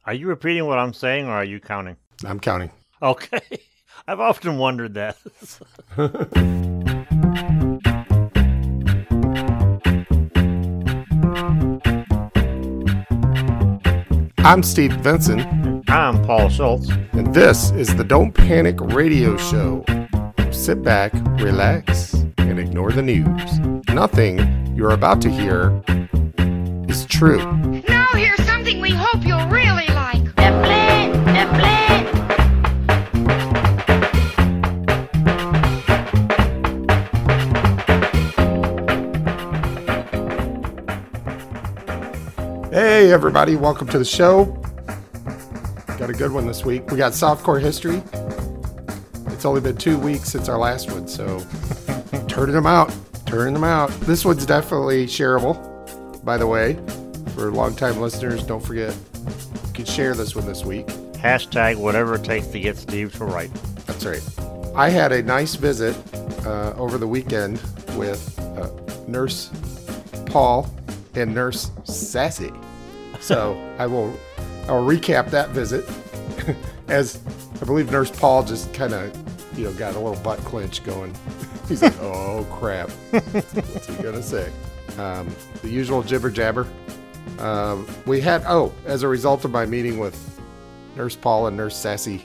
Are you repeating what I'm saying, or are you counting? I'm counting. Okay. I've often wondered that. I'm Steve Vinson. I'm Paul Schultz. And this is the Don't Panic Radio Show. Sit back, relax, and ignore the news. Nothing you're about to hear is true. Now here's something we hope you'll really like. Hey everybody, welcome to the show. Got a good one this week. We got softcore history. It's only been 2 weeks since our last one, so turning them out. This one's definitely shareable, by the way. For long-time listeners, don't forget, you can share this one this week. Hashtag whatever it takes to get Steve to write. That's right. I had a nice visit over the weekend with Nurse Paul and Nurse Sassy. So I'll recap that visit as I believe Nurse Paul just kind of, got a little butt clench going. He's like, oh crap. What's he going to say? The usual jibber jabber. We had, as a result of my meeting with Nurse Paul and Nurse Sassy,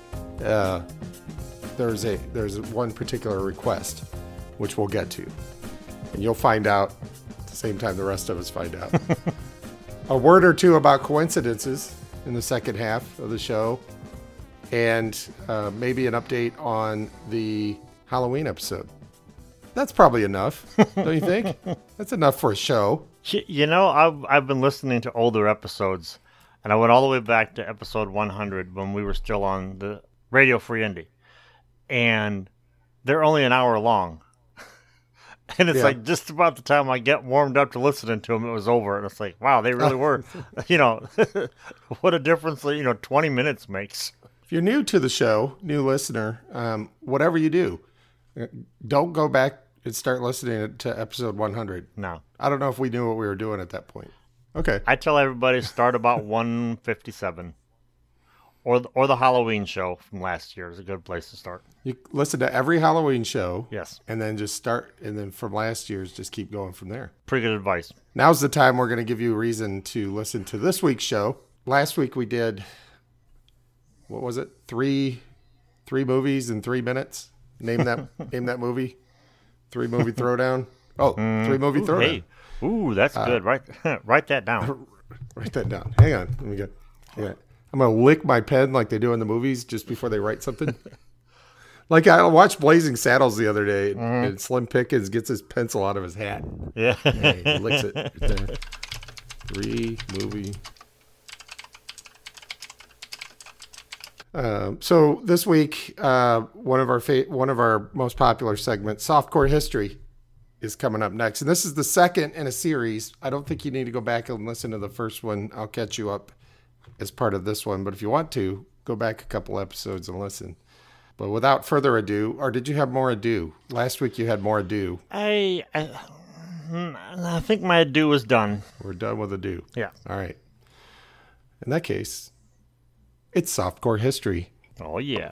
there's one particular request, which we'll get to. And you'll find out at the same time the rest of us find out. A word or two about coincidences in the second half of the show, and maybe an update on the Halloween episode. That's probably enough, don't you think? That's enough for a show. I've been listening to older episodes, and I went all the way back to episode 100 when we were still on the Radio Free Indie, and they're only an hour long. And it's like just about the time I get warmed up to listening to them, it was over. And it's like, wow, they really were, what a difference, 20 minutes makes. If you're new to the show, new listener, whatever you do, don't go back and start listening to episode 100. No. I don't know if we knew what we were doing at that point. Okay. I tell everybody start about 157. Or the Halloween show from last year is a good place to start. You listen to every Halloween show. Yes. And then just start, and then from last year's, just keep going from there. Pretty good advice. Now's the time we're going to give you a reason to listen to this week's show. Last week we did, what was it? Three movies in 3 minutes. Name that movie. 3 movie throwdown. Oh, 3 movie throwdown. Hey. Ooh, that's good. Write that down. Write that down. Hang on. Let me get. Yeah. I'm going to lick my pen like they do in the movies just before they write something. Like I watched Blazing Saddles the other day, and Slim Pickens gets his pencil out of his hat. Yeah. He licks it. Right there. 3 movie. So this week, one of our most popular segments, Softcore History, is coming up next. And this is the second in a series. I don't think you need to go back and listen to the first one. I'll catch you up as part of this one, but if you want to, go back a couple episodes and listen. But without further ado, or did you have more ado? Last week you had more ado. I think my ado was done. We're done with ado. Yeah. All right. In that case, it's Softcore History. Oh, yeah.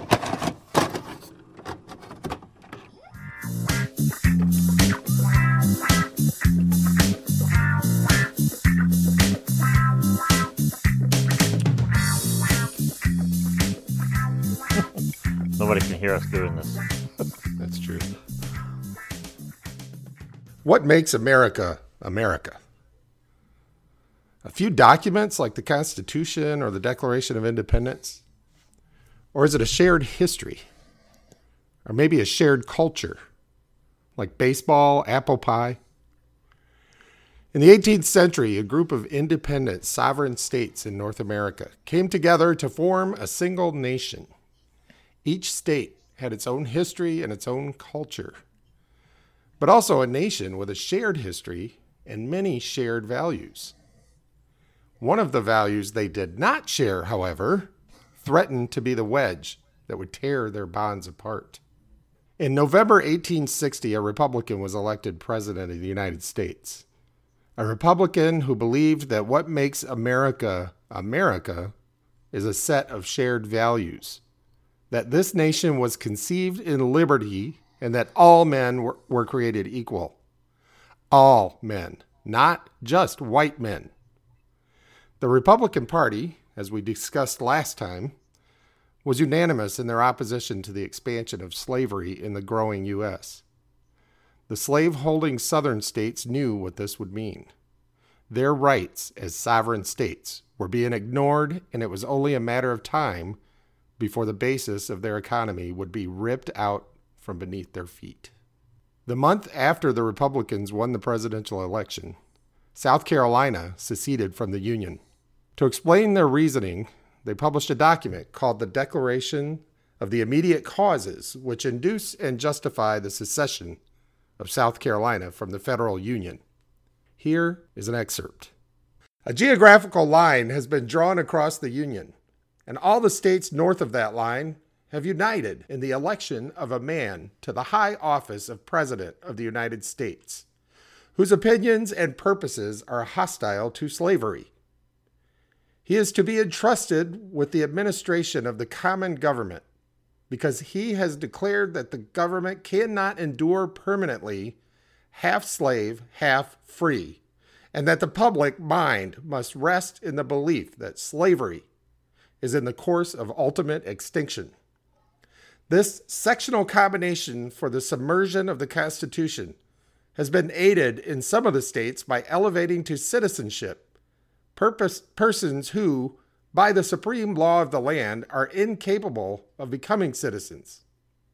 Nobody can hear us doing this. That's true. What makes America America? A few documents like the Constitution or the Declaration of Independence? Or is it a shared history? Or maybe a shared culture? Like baseball, apple pie? In the 18th century, a group of independent sovereign states in North America came together to form a single nation. Each state had its own history and its own culture, but also a nation with a shared history and many shared values. One of the values they did not share, however, threatened to be the wedge that would tear their bonds apart. In November 1860, a Republican was elected president of the United States. A Republican who believed that what makes America America is a set of shared values, that this nation was conceived in liberty and that all men were created equal. All men, not just white men. The Republican Party, as we discussed last time, was unanimous in their opposition to the expansion of slavery in the growing U.S. The slave-holding southern states knew what this would mean. Their rights as sovereign states were being ignored, and it was only a matter of time before the basis of their economy would be ripped out from beneath their feet. The month after the Republicans won the presidential election, South Carolina seceded from the Union. To explain their reasoning, they published a document called the Declaration of the Immediate Causes, which induce and justify the secession of South Carolina from the federal union. Here is an excerpt. A geographical line has been drawn across the Union, and all the states north of that line have united in the election of a man to the high office of President of the United States, whose opinions and purposes are hostile to slavery. He is to be entrusted with the administration of the common government, because he has declared that the government cannot endure permanently half slave, half free, and that the public mind must rest in the belief that slavery is in the course of ultimate extinction. This sectional combination for the submersion of the Constitution has been aided in some of the states by elevating to citizenship persons who, by the supreme law of the land, are incapable of becoming citizens.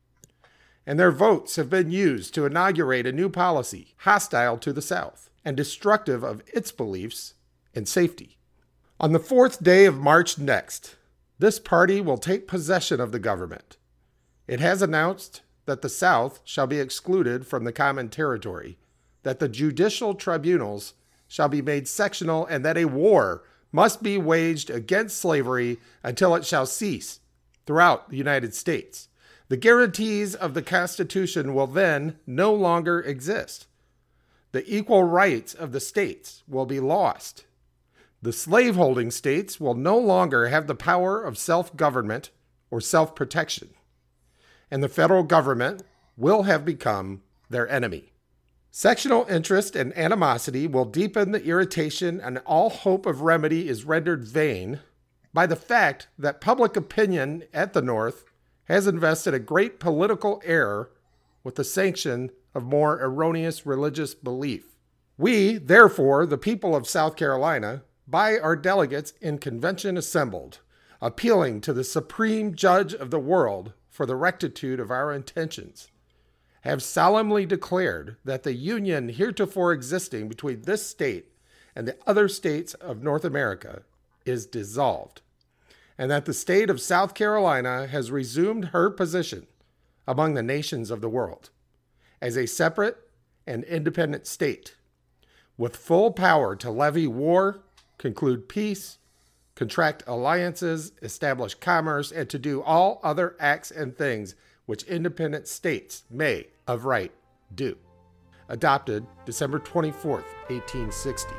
And their votes have been used to inaugurate a new policy hostile to the South and destructive of its beliefs and safety. On the 4th day of March next, this party will take possession of the government. It has announced that the South shall be excluded from the common territory, that the judicial tribunals shall be made sectional, and that a war must be waged against slavery until it shall cease throughout the United States. The guarantees of the Constitution will then no longer exist. The equal rights of the states will be lost. The slaveholding states will no longer have the power of self-government or self-protection, and the federal government will have become their enemy. Sectional interest and animosity will deepen the irritation, and all hope of remedy is rendered vain by the fact that public opinion at the North has invested a great political error with the sanction of more erroneous religious belief. We, therefore, the people of South Carolina, by our delegates in convention assembled, appealing to the supreme judge of the world for the rectitude of our intentions, have solemnly declared that the union heretofore existing between this state and the other states of North America is dissolved, and that the state of South Carolina has resumed her position among the nations of the world as a separate and independent state, with full power to levy war, conclude peace, contract alliances, establish commerce, and to do all other acts and things which independent states may, of right, do. Adopted December 24th, 1860.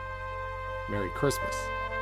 Merry Christmas.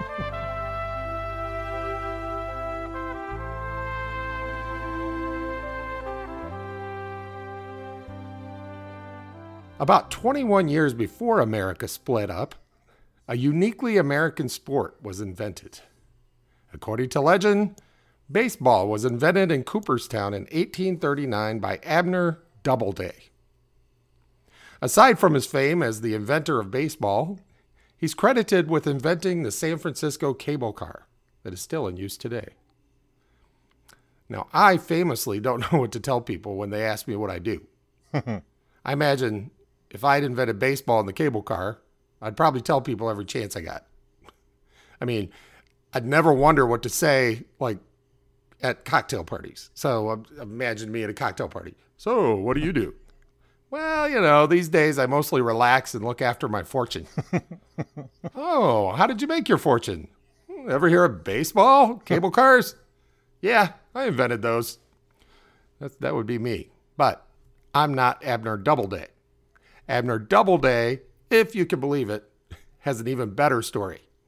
About 21 years before America split up, a uniquely American sport was invented. According to legend, baseball was invented in Cooperstown in 1839 by Abner Doubleday. Aside from his fame as the inventor of baseball, he's credited with inventing the San Francisco cable car that is still in use today. Now, I famously don't know what to tell people when they ask me what I do. I imagine if I'd invented baseball in the cable car, I'd probably tell people every chance I got. I mean, I'd never wonder what to say, like, at cocktail parties. So imagine me at a cocktail party. So what do you do? Well, these days I mostly relax and look after my fortune. Oh, how did you make your fortune? Ever hear of baseball? Cable cars? Yeah, I invented those. That would be me. But I'm not Abner Doubleday. Abner Doubleday, if you can believe it, has an even better story.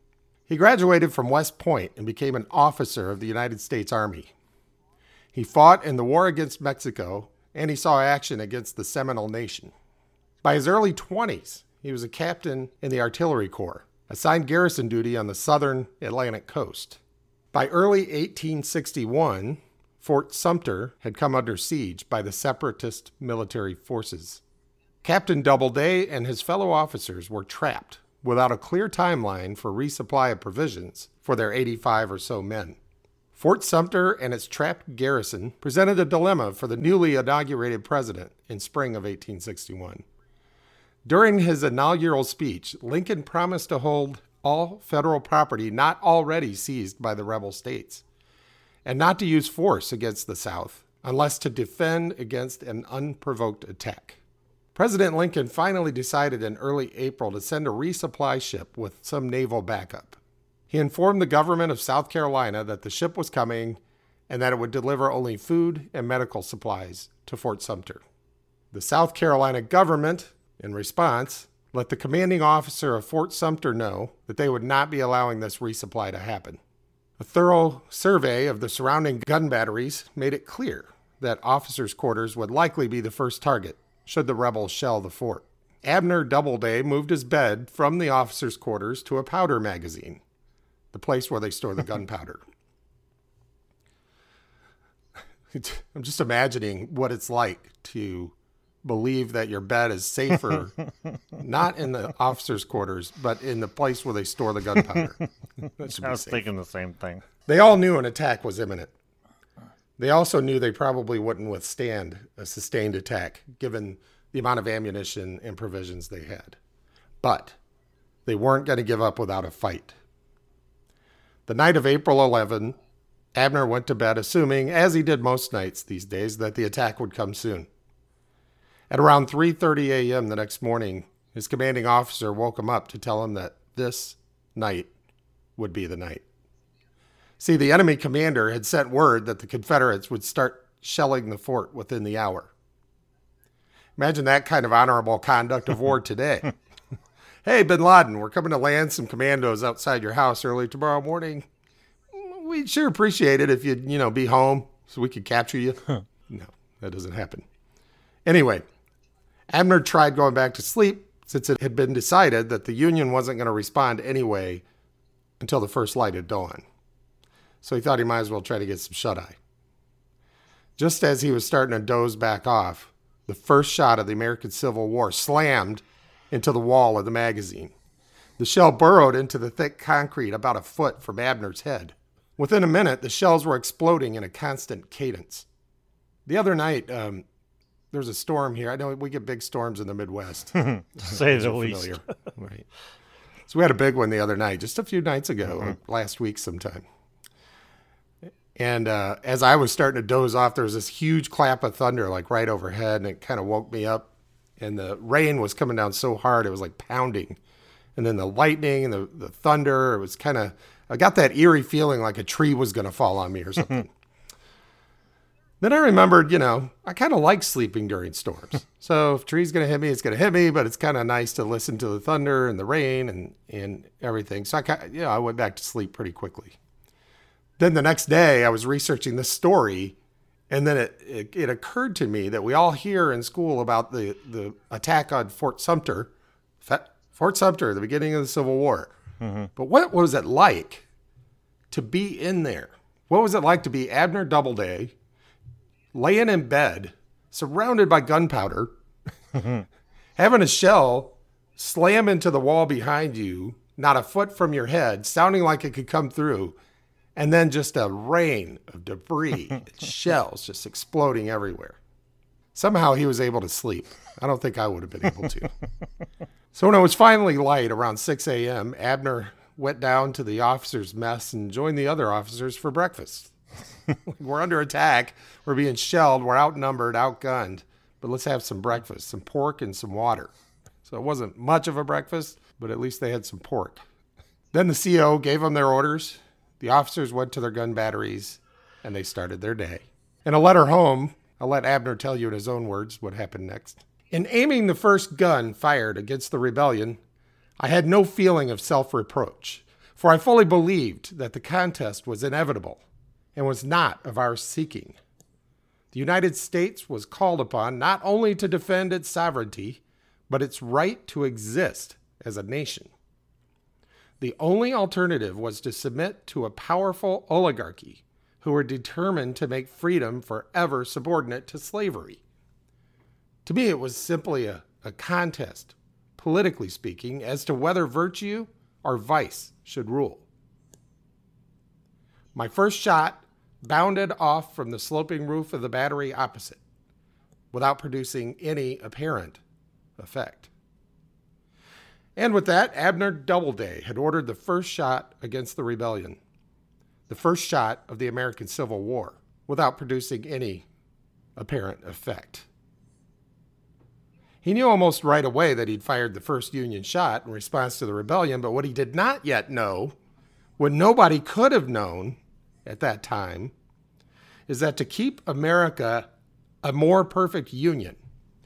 He graduated from West Point and became an officer of the United States Army. He fought in the war against Mexico, and he saw action against the Seminole Nation. By his early 20s, he was a captain in the Artillery Corps, assigned garrison duty on the southern Atlantic coast. By early 1861, Fort Sumter had come under siege by the separatist military forces. Captain Doubleday and his fellow officers were trapped without a clear timeline for resupply of provisions for their 85 or so men. Fort Sumter and its trapped garrison presented a dilemma for the newly inaugurated president in spring of 1861. During his inaugural speech, Lincoln promised to hold all federal property not already seized by the rebel states, and not to use force against the South unless to defend against an unprovoked attack. President Lincoln finally decided in early April to send a resupply ship with some naval backup. He informed the government of South Carolina that the ship was coming and that it would deliver only food and medical supplies to Fort Sumter. The South Carolina government, in response, let the commanding officer of Fort Sumter know that they would not be allowing this resupply to happen. A thorough survey of the surrounding gun batteries made it clear that officers' quarters would likely be the first target should the rebels shell the fort. Abner Doubleday moved his bed from the officers' quarters to a powder magazine, the place where they store the gunpowder. I'm just imagining what it's like to believe that your bed is safer, not in the officers' quarters, but in the place where they store the gunpowder. That should be I was safe. thinking the same thing. They all knew an attack was imminent. They also knew they probably wouldn't withstand a sustained attack, given the amount of ammunition and provisions they had. But they weren't going to give up without a fight. The night of April 11, Abner went to bed assuming, as he did most nights these days, that the attack would come soon. At around 3:30 a.m. the next morning, his commanding officer woke him up to tell him that this night would be the night. See, the enemy commander had sent word that the Confederates would start shelling the fort within the hour. Imagine that kind of honorable conduct of war today. Hey, Bin Laden, we're coming to land some commandos outside your house early tomorrow morning. We'd sure appreciate it if you'd, be home so we could capture you. No, that doesn't happen. Anyway, Abner tried going back to sleep since it had been decided that the Union wasn't going to respond anyway until the first light of dawn. So he thought he might as well try to get some shut-eye. Just as he was starting to doze back off, the first shot of the American Civil War slammed into the wall of the magazine. The shell burrowed into the thick concrete about a foot from Abner's head. Within a minute, the shells were exploding in a constant cadence. The other night, there was a storm here. I know we get big storms in the Midwest. Say the least. Right. So we had a big one the other night, just a few nights ago, or last week sometime. And as I was starting to doze off, there was this huge clap of thunder, like right overhead, and it kind of woke me up. And the rain was coming down so hard, it was like pounding. And then the lightning and the thunder, it was kind of, I got that eerie feeling like a tree was going to fall on me or something. Then I remembered, I kind of like sleeping during storms. So if a tree's going to hit me, it's going to hit me, but it's kind of nice to listen to the thunder and the rain and everything. So I went back to sleep pretty quickly. Then the next day I was researching this story, and then it occurred to me that we all hear in school about the attack on Fort Sumter, at the beginning of the Civil War. Mm-hmm. But what was it like to be in there? What was it like to be Abner Doubleday, laying in bed, surrounded by gunpowder, having a shell slam into the wall behind you, not a foot from your head, sounding like it could come through, and then just a rain of debris and shells just exploding everywhere. Somehow he was able to sleep. I don't think I would have been able to. So when it was finally light, around 6 a.m., Abner went down to the officers' mess and joined the other officers for breakfast. We're under attack. We're being shelled. We're outnumbered, outgunned. But let's have some breakfast, some pork and some water. So it wasn't much of a breakfast, but at least they had some pork. Then the CO gave them their orders. The officers went to their gun batteries, and they started their day. In a letter home, I'll let Abner tell you in his own words what happened next. In aiming the first gun fired against the rebellion, I had no feeling of self-reproach, For I fully believed that the contest was inevitable and was not of our seeking. The United States was called upon not only to defend its sovereignty, but its right to exist as a nation. The only alternative was to submit to a powerful oligarchy who were determined to make freedom forever subordinate to slavery. To me, it was simply a contest, politically speaking, as to whether virtue or vice should rule. My first shot bounded off from the sloping roof of the battery opposite, without producing any apparent effect. And with that, Abner Doubleday had ordered the first shot against the rebellion, the first shot of the American Civil War, without producing any apparent effect. He knew almost right away that he'd fired the first Union shot in response to the rebellion, but what he did not yet know, what nobody could have known at that time, is that to keep America a more perfect union,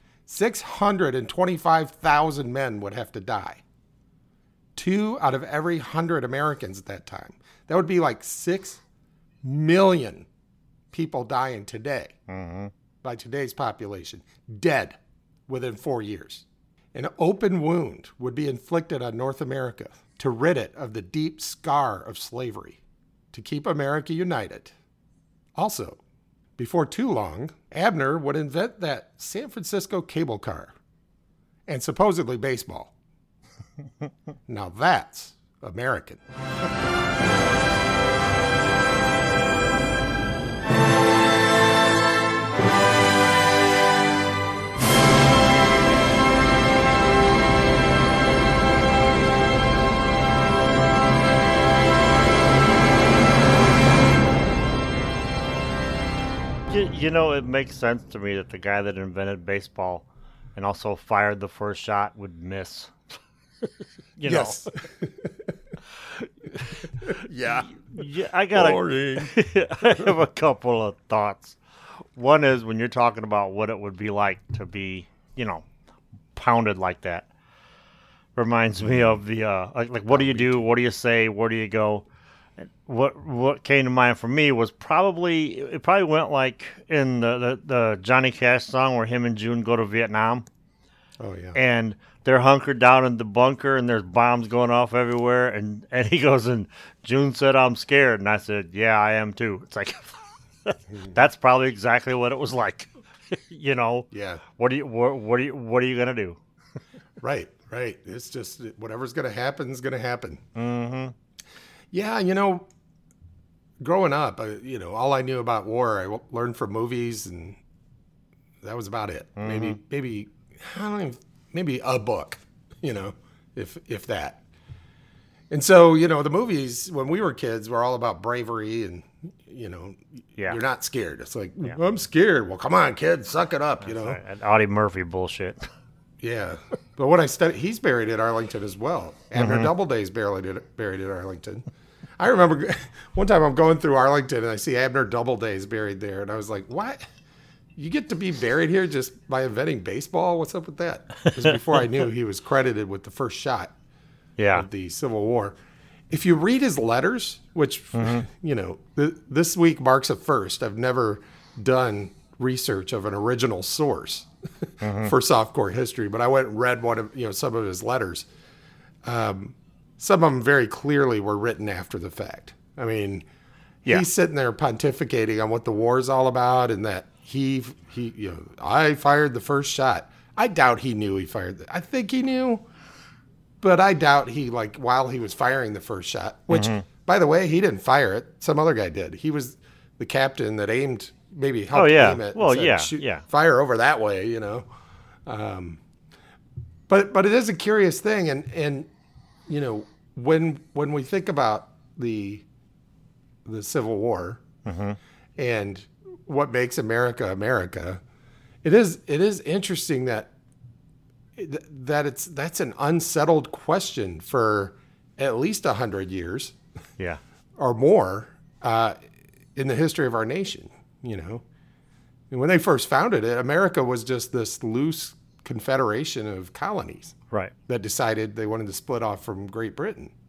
625,000 men would have to die. 2 out of every 100 Americans at that time. That would be like 6 million people dying today, by today's population, dead within 4 years. An open wound would be inflicted on North America to rid it of the deep scar of slavery, to keep America united. Also, before too long, Abner would invent that San Francisco cable car and supposedly baseball. Now that's American. You know, it makes sense to me that the guy that invented baseball and also fired the first shot would miss. Yes. Yeah. Yeah, I have a couple of thoughts. One is when you're talking about what it would be like to be, pounded like that. Reminds me of the like what do you do? What do you say? Where do you go? What came to mind for me was probably went like in the Johnny Cash song where him and June go to Vietnam. Oh yeah. And they're hunkered down in the bunker and there's bombs going off everywhere and he goes, and June said, "I'm scared." And I said, "Yeah, I am too." It's like that's probably exactly what it was like. Yeah. What are you gonna do? Right. It's just whatever's gonna happen is gonna happen. Mm-hmm. Yeah, growing up, all I knew about war, I learned from movies, and that was about it. Mm-hmm. Maybe I don't even, maybe a book, if that. And so, the movies when we were kids were all about bravery and, you're not scared. It's like, I'm scared. Well, come on, kid, suck it up, Right. And Audie Murphy bullshit. Yeah. But when I studied, he's buried at Arlington as well. Abner Doubleday's buried at Arlington. I remember one time I'm going through Arlington and I see Abner Doubleday's buried there. And I was like, what? You get to be buried here just by inventing baseball? What's up with that? Because before I knew he was credited with the first shot of the Civil War. If you read his letters, which, this week marks a first. I've never done research of an original source for softcore history, but I went and read one of some of his letters. Some of them very clearly were written after the fact. I mean, he's sitting there pontificating on what the war is all about, and that I fired the first shot. I doubt he knew he fired I think he knew, but I doubt he while he was firing the first shot. Which, by the way, he didn't fire it. Some other guy did. He was the captain that aimed. Maybe help aim it. Well, said, fire over that way, But it is a curious thing, and when we think about the Civil War and what makes America America, it is interesting that that's an unsettled question for at least 100 years, or more, in the history of our nation. And when they first founded it, America was just this loose confederation of colonies, right? That decided they wanted to split off from Great Britain.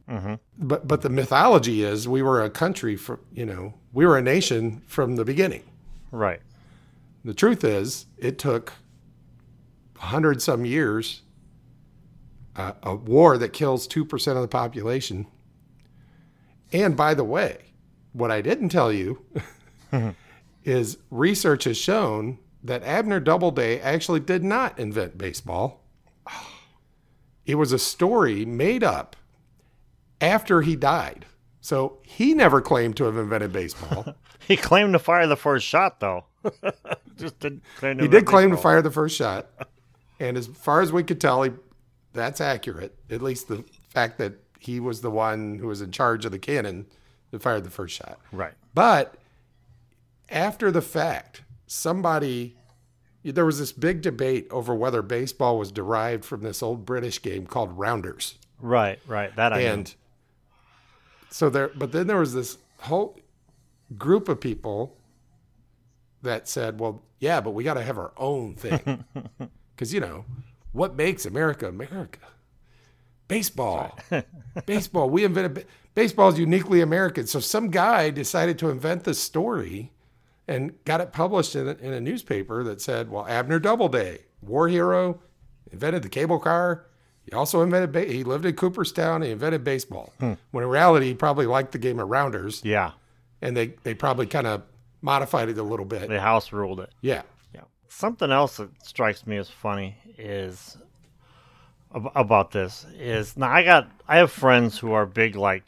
But the mythology is we were a country we were a nation from the beginning. Right. The truth is it took 100 some years, a war that kills 2% of the population. And by the way, what I didn't tell you is research has shown that Abner Doubleday actually did not invent baseball. It was a story made up after he died. So he never claimed to have invented baseball. He claimed to fire the first shot, though. He did claim to fire the first shot. And as far as we could tell, that's accurate. At least the fact that he was the one who was in charge of the cannon that fired the first shot. Right. But after the fact, there was this big debate over whether baseball was derived from this old British game called rounders. Right. That I know. But then there was this whole group of people that said, well, yeah, but we got to have our own thing. Because, what makes America America? Baseball. Baseball. We invented baseball is uniquely American. So some guy decided to invent this story and got it published in a newspaper that said, well, Abner Doubleday, war hero, invented the cable car. He also invented, he lived in Cooperstown. He invented baseball. When in reality, he probably liked the game of rounders. Yeah. And they probably kind of modified it a little bit. The House ruled it. Yeah. Something else that strikes me as funny is about this is now I have friends who are big, like,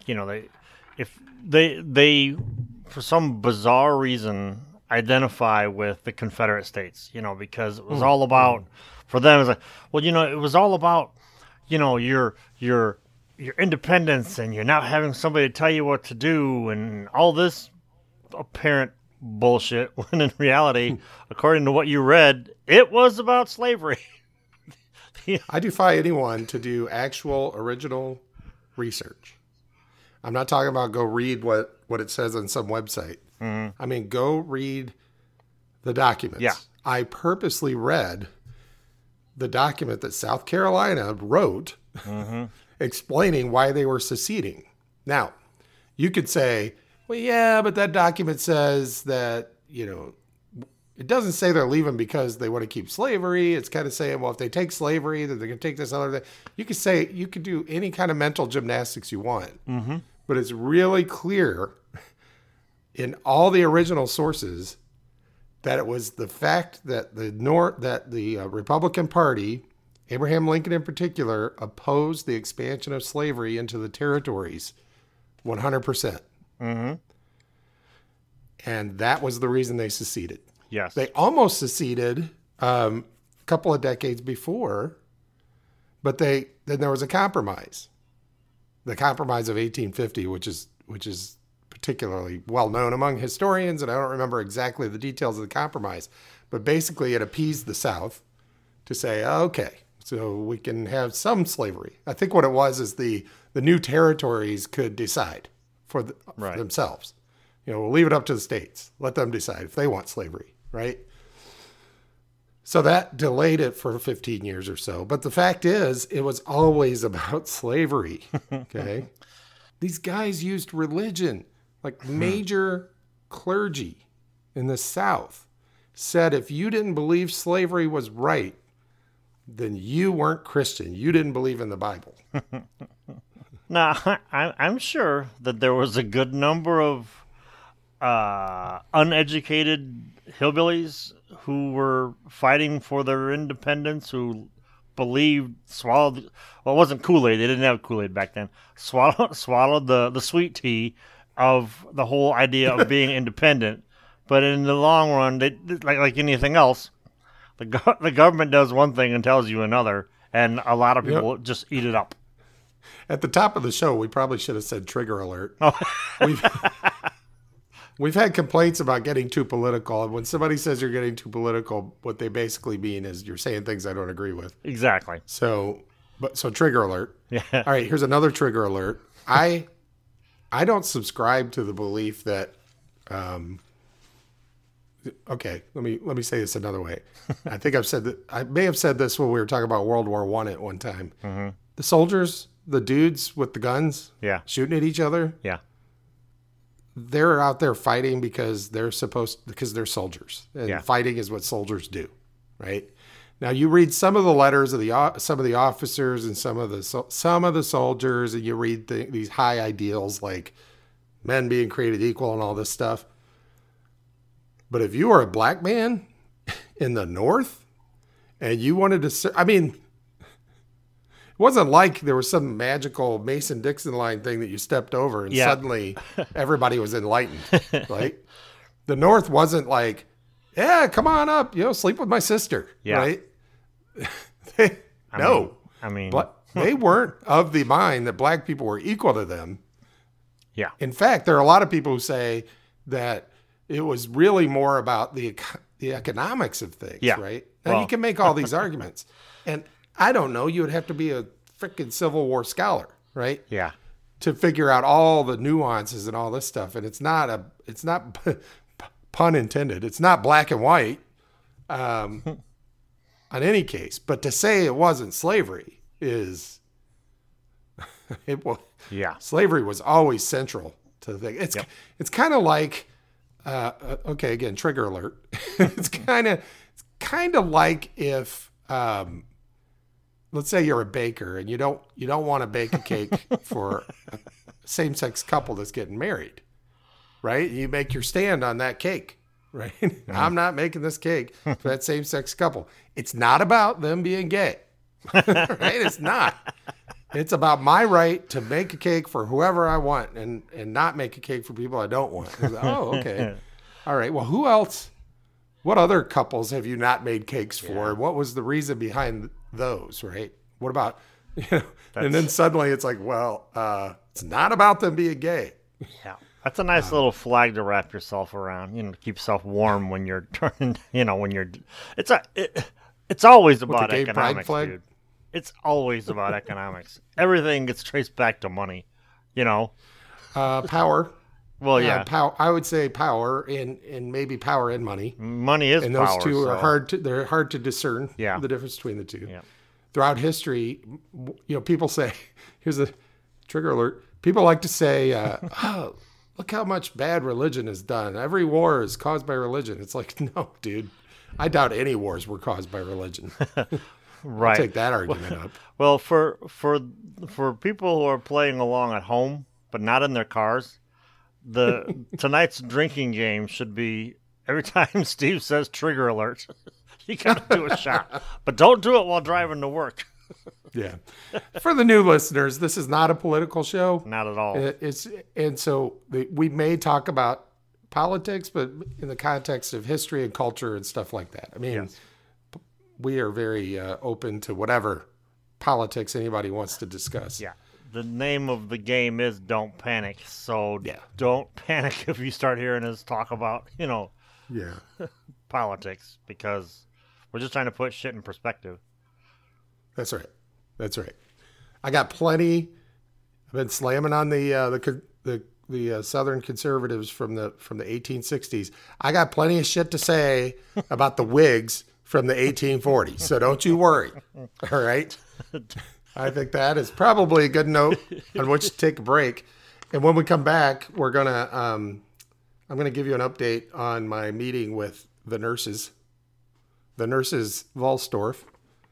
they for some bizarre reason identify with the Confederate States, because it was all about, for them, it's like, well, it was all about, your independence and you're not having somebody to tell you what to do and all this apparent bullshit, when in reality, according to what you read, it was about slavery. I defy anyone to do actual original research. I'm not talking about go read what it says on some website. I mean, go read the documents. Yeah. I purposely read the document that South Carolina wrote explaining why they were seceding. Now, you could say, well, yeah, but that document says that, it doesn't say they're leaving because they want to keep slavery. It's kind of saying, well, if they take slavery, then they're going to take this other thing. You could do any kind of mental gymnastics you want. But it's really clear in all the original sources that it was the fact that the Republican Party, Abraham Lincoln in particular, opposed the expansion of slavery into the territories 100%. And that was the reason they seceded. Yes. They almost seceded a couple of decades before, but then there was a compromise. The Compromise of 1850, which is particularly well known among historians, and I don't remember exactly the details of the compromise, but basically it appeased the South to say, okay, so we can have some slavery. I think what it was is the new territories could decide for themselves. We'll leave it up to the states. Let them decide if they want slavery, right? So that delayed it for 15 years or so. But the fact is, it was always about slavery, okay? These guys used religion. Like major clergy in the South said if you didn't believe slavery was right, then you weren't Christian. You didn't believe in the Bible. Now, I'm sure that there was a good number of uneducated hillbillies who were fighting for their independence, who swallowed, well, it wasn't Kool-Aid. They didn't have Kool-Aid back then. Swallowed the sweet tea of the whole idea of being independent. But in the long run, they, like anything else, the government does one thing and tells you another, and a lot of people just eat it up. At the top of the show, we probably should have said trigger alert. Oh. We've had complaints about getting too political. And when somebody says you're getting too political, what they basically mean is you're saying things I don't agree with. Exactly. So trigger alert. Yeah. All right, here's another trigger alert. I don't subscribe to the belief that okay, let me say this another way. I think I may have said this when we were talking about World War I at one time. The soldiers the dudes with the guns, Yeah. shooting at each other, Yeah. they're out there fighting because they're soldiers, and Yeah. fighting is what soldiers do, right? Now you read some of the letters of some of the officers and some of the soldiers, and you read these high ideals like men being created equal and all this stuff. But if you were a black man in the North and you wanted to, I mean, it wasn't like there was some magical Mason-Dixon line thing that you stepped over and Yeah. suddenly everybody was enlightened, right? The North wasn't like, yeah, come on up, sleep with my sister, Yeah. right? I mean, But they weren't of the mind that black people were equal to them. yeah. In fact, there are a lot of people who say that it was really more about the economics of things, Yeah. right? Now, Well- you can make all these arguments. And I don't know, you would have to be a freaking Civil War scholar, right? Yeah. To figure out all the nuances and all this stuff. And it's not pun intended, it's not black and white on any case. But to say it wasn't slavery is, Yeah. slavery was always central to the thing. It's kind of like, okay, again, trigger alert. it's kind of like if, let's say you're a baker and you don't want to bake a cake for a same-sex couple that's getting married, right? You make your stand on that cake, right? I'm not making this cake for that same-sex couple. It's not about them being gay, right? It's not. It's about my right to make a cake for whoever I want and not make a cake for people I don't want. Oh, okay. All right. Well, who else? What other couples have you not made cakes for? Yeah. What was the reason behind those, right? What about, and then suddenly it's like, well, it's not about them being gay. Yeah. That's a nice little flag to wrap yourself around, to keep yourself warm when you're turning, it's always about gay pride economics, flag? dude. It's always about economics. Everything gets traced back to money, Power. Well, yeah. Power. I would say power and maybe power and money. Money is And those power. two are so- they're hard to discern Yeah. the difference between the two. Yeah. Throughout history, people say, here's a trigger alert. People like to say, oh, look how much bad religion has done. Every war is caused by religion. It's like, no, dude. I doubt any wars were caused by religion. Right. Take that argument up. Well, for people who are playing along at home but not in their cars, tonight's drinking game should be every time Steve says trigger alert, you gotta do a shot. But don't do it while driving to work. Yeah. For the new listeners, this is not a political show. Not at all. We may talk about politics, but in the context of history and culture and stuff like that. I mean, Yes. we are very open to whatever politics anybody wants to discuss. Yeah. The name of the game is Don't Panic. So Yeah. don't panic if you start hearing us talk about, Yeah. politics, because we're just trying to put shit in perspective. That's right. That's right. I got plenty. I've been slamming on the Southern conservatives from the 1860s. I got plenty of shit to say about the Whigs from the 1840s. So don't you worry. All right. I think that is probably a good note on which to take a break. And when we come back, we're gonna I'm gonna give you an update on my meeting with the nurses Volsdorf.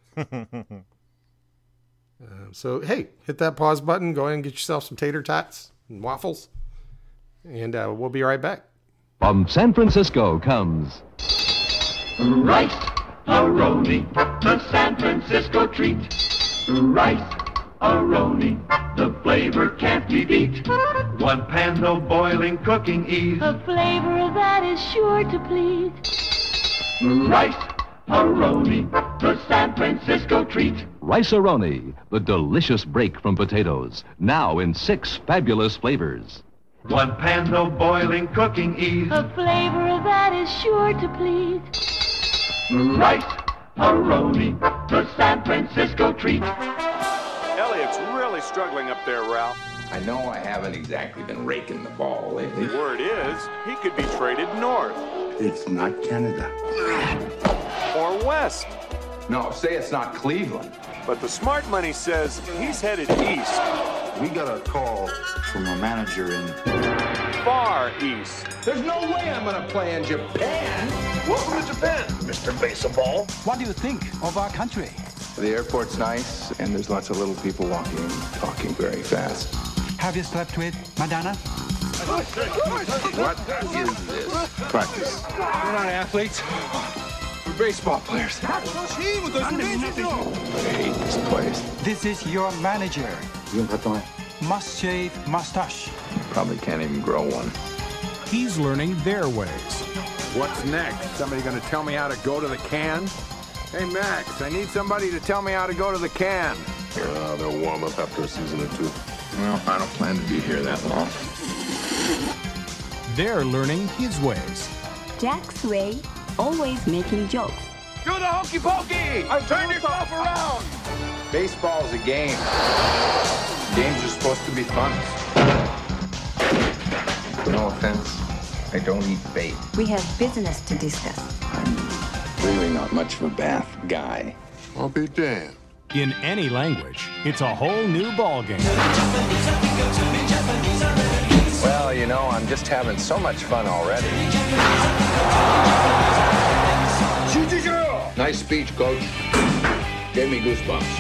So hey, hit that pause button. Go ahead and get yourself some tater tots and waffles, and we'll be right back. From San Francisco comes Rice-A-Roni, the San Francisco treat. Rice-A-Roni, the flavor can't be beat. One pan, no boiling, cooking ease. A flavor that is sure to please. Rice-A-Roni, the San Francisco treat. Rice-A-Roni, the delicious break from potatoes, now in 6 fabulous flavors. One pan, no boiling, cooking ease. A flavor that is sure to please. Rice-A-Roni, the San Francisco treat. Elliot's really struggling up there, Ralph. I know I haven't exactly been raking the ball lately. Word is, he could be traded north It's not Canada. or west. No, say it's not Cleveland. But the smart money says he's headed east. We got a call from a manager in Far east. There's no way I'm gonna play in Japan. Welcome to Japan, Mr. Baseball. What do you think of our country? The airport's nice, and there's lots of little people walking and talking very fast. Have you slept with Madonna? What is this? Practice. We're not athletes. We're baseball players. I hate this place. This is your manager. Must shave mustache. Probably can't even grow one. He's learning their ways. What's next? Somebody gonna tell me how to go to the can? Hey, Max, I need somebody to tell me how to go to the can. They'll warm up after a season or two. Well, I don't plan to be here that long. They're learning his ways. Jack's way, always making jokes. Do the hokey pokey! Turn yourself around! Baseball's a game. Games are supposed to be fun. No offense, I don't eat bait. We have business to discuss. I'm really not much of a bath guy. I'll be damned. In any language, it's a whole new ballgame. Well, you know, I'm just having so much fun already. Nice speech, Coach. Gave me goosebumps.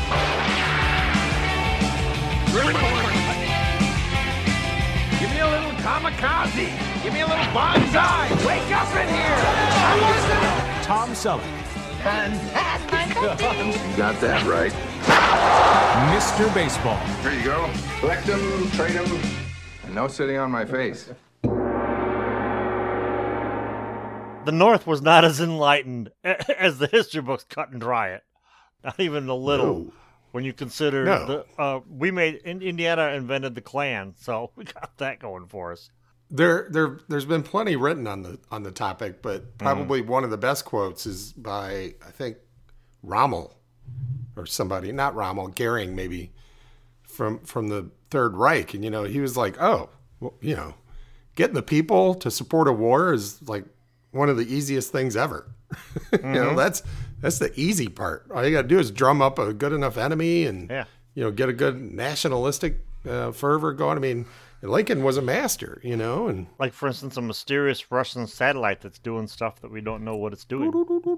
Give me a little kamikaze! Give me a little bonsai! Wake up in here! Tom Selleck, You got that right. Mr. Baseball. Here you go. Collect them, trade them, and no sitting on my face. The North was not as enlightened as the history books cut and dry it. Not even a little. No. When you consider No. Indiana invented the Klan, so we got that going for us. There's been plenty written on the topic, but probably one of the best quotes is by, I think, Rommel or somebody, not Rommel, Goering maybe, from the Third Reich. And, he was like, oh, well, getting the people to support a war is like one of the easiest things ever. That's the easy part. All you got to do is drum up a good enough enemy and, get a good nationalistic fervor going. I mean, Lincoln was a master, and like, for instance, a mysterious Russian satellite that's doing stuff that we don't know what it's doing.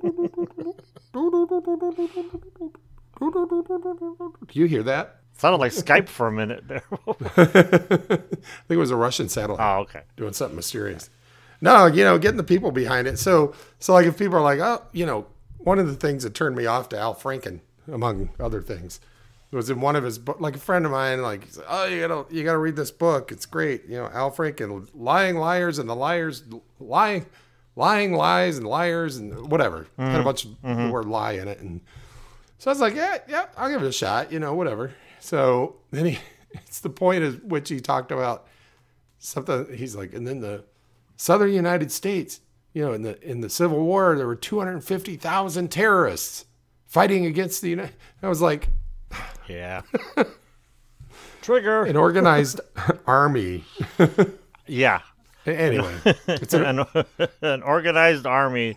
Do you hear that? Sounded like Skype for a minute there. I think it was a Russian satellite. Oh, okay. Doing something mysterious. No, getting the people behind it. So like if people are like, oh, one of the things that turned me off to Al Franken, among other things, was in one of his books. Like a friend of mine, like, he said, oh, you gotta read this book. It's great. Al Franken, lying liars and the liars, lying lies and liars and whatever. Had a bunch of the word lie in it. And so I was like, yeah, I'll give it a shot, whatever. So then it's the point at which he talked about something. He's like, and then the Southern United States, in the Civil War, there were 250,000 terrorists fighting against the United. I was like, yeah, trigger an organized army. Yeah. Anyway, it's an organized army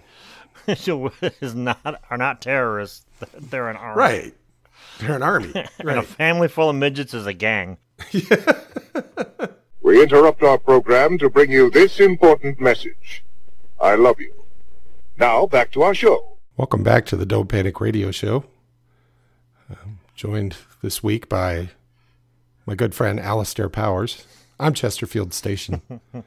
are not terrorists. They're an army. Right. They're an army. Right. And a family full of midgets is a gang. We interrupt our program to bring you this important message. I love you. Now, back to our show. Welcome back to the Don't Panic Radio Show. Joined this week by my good friend Alistair Powers. I'm Chesterfield Station.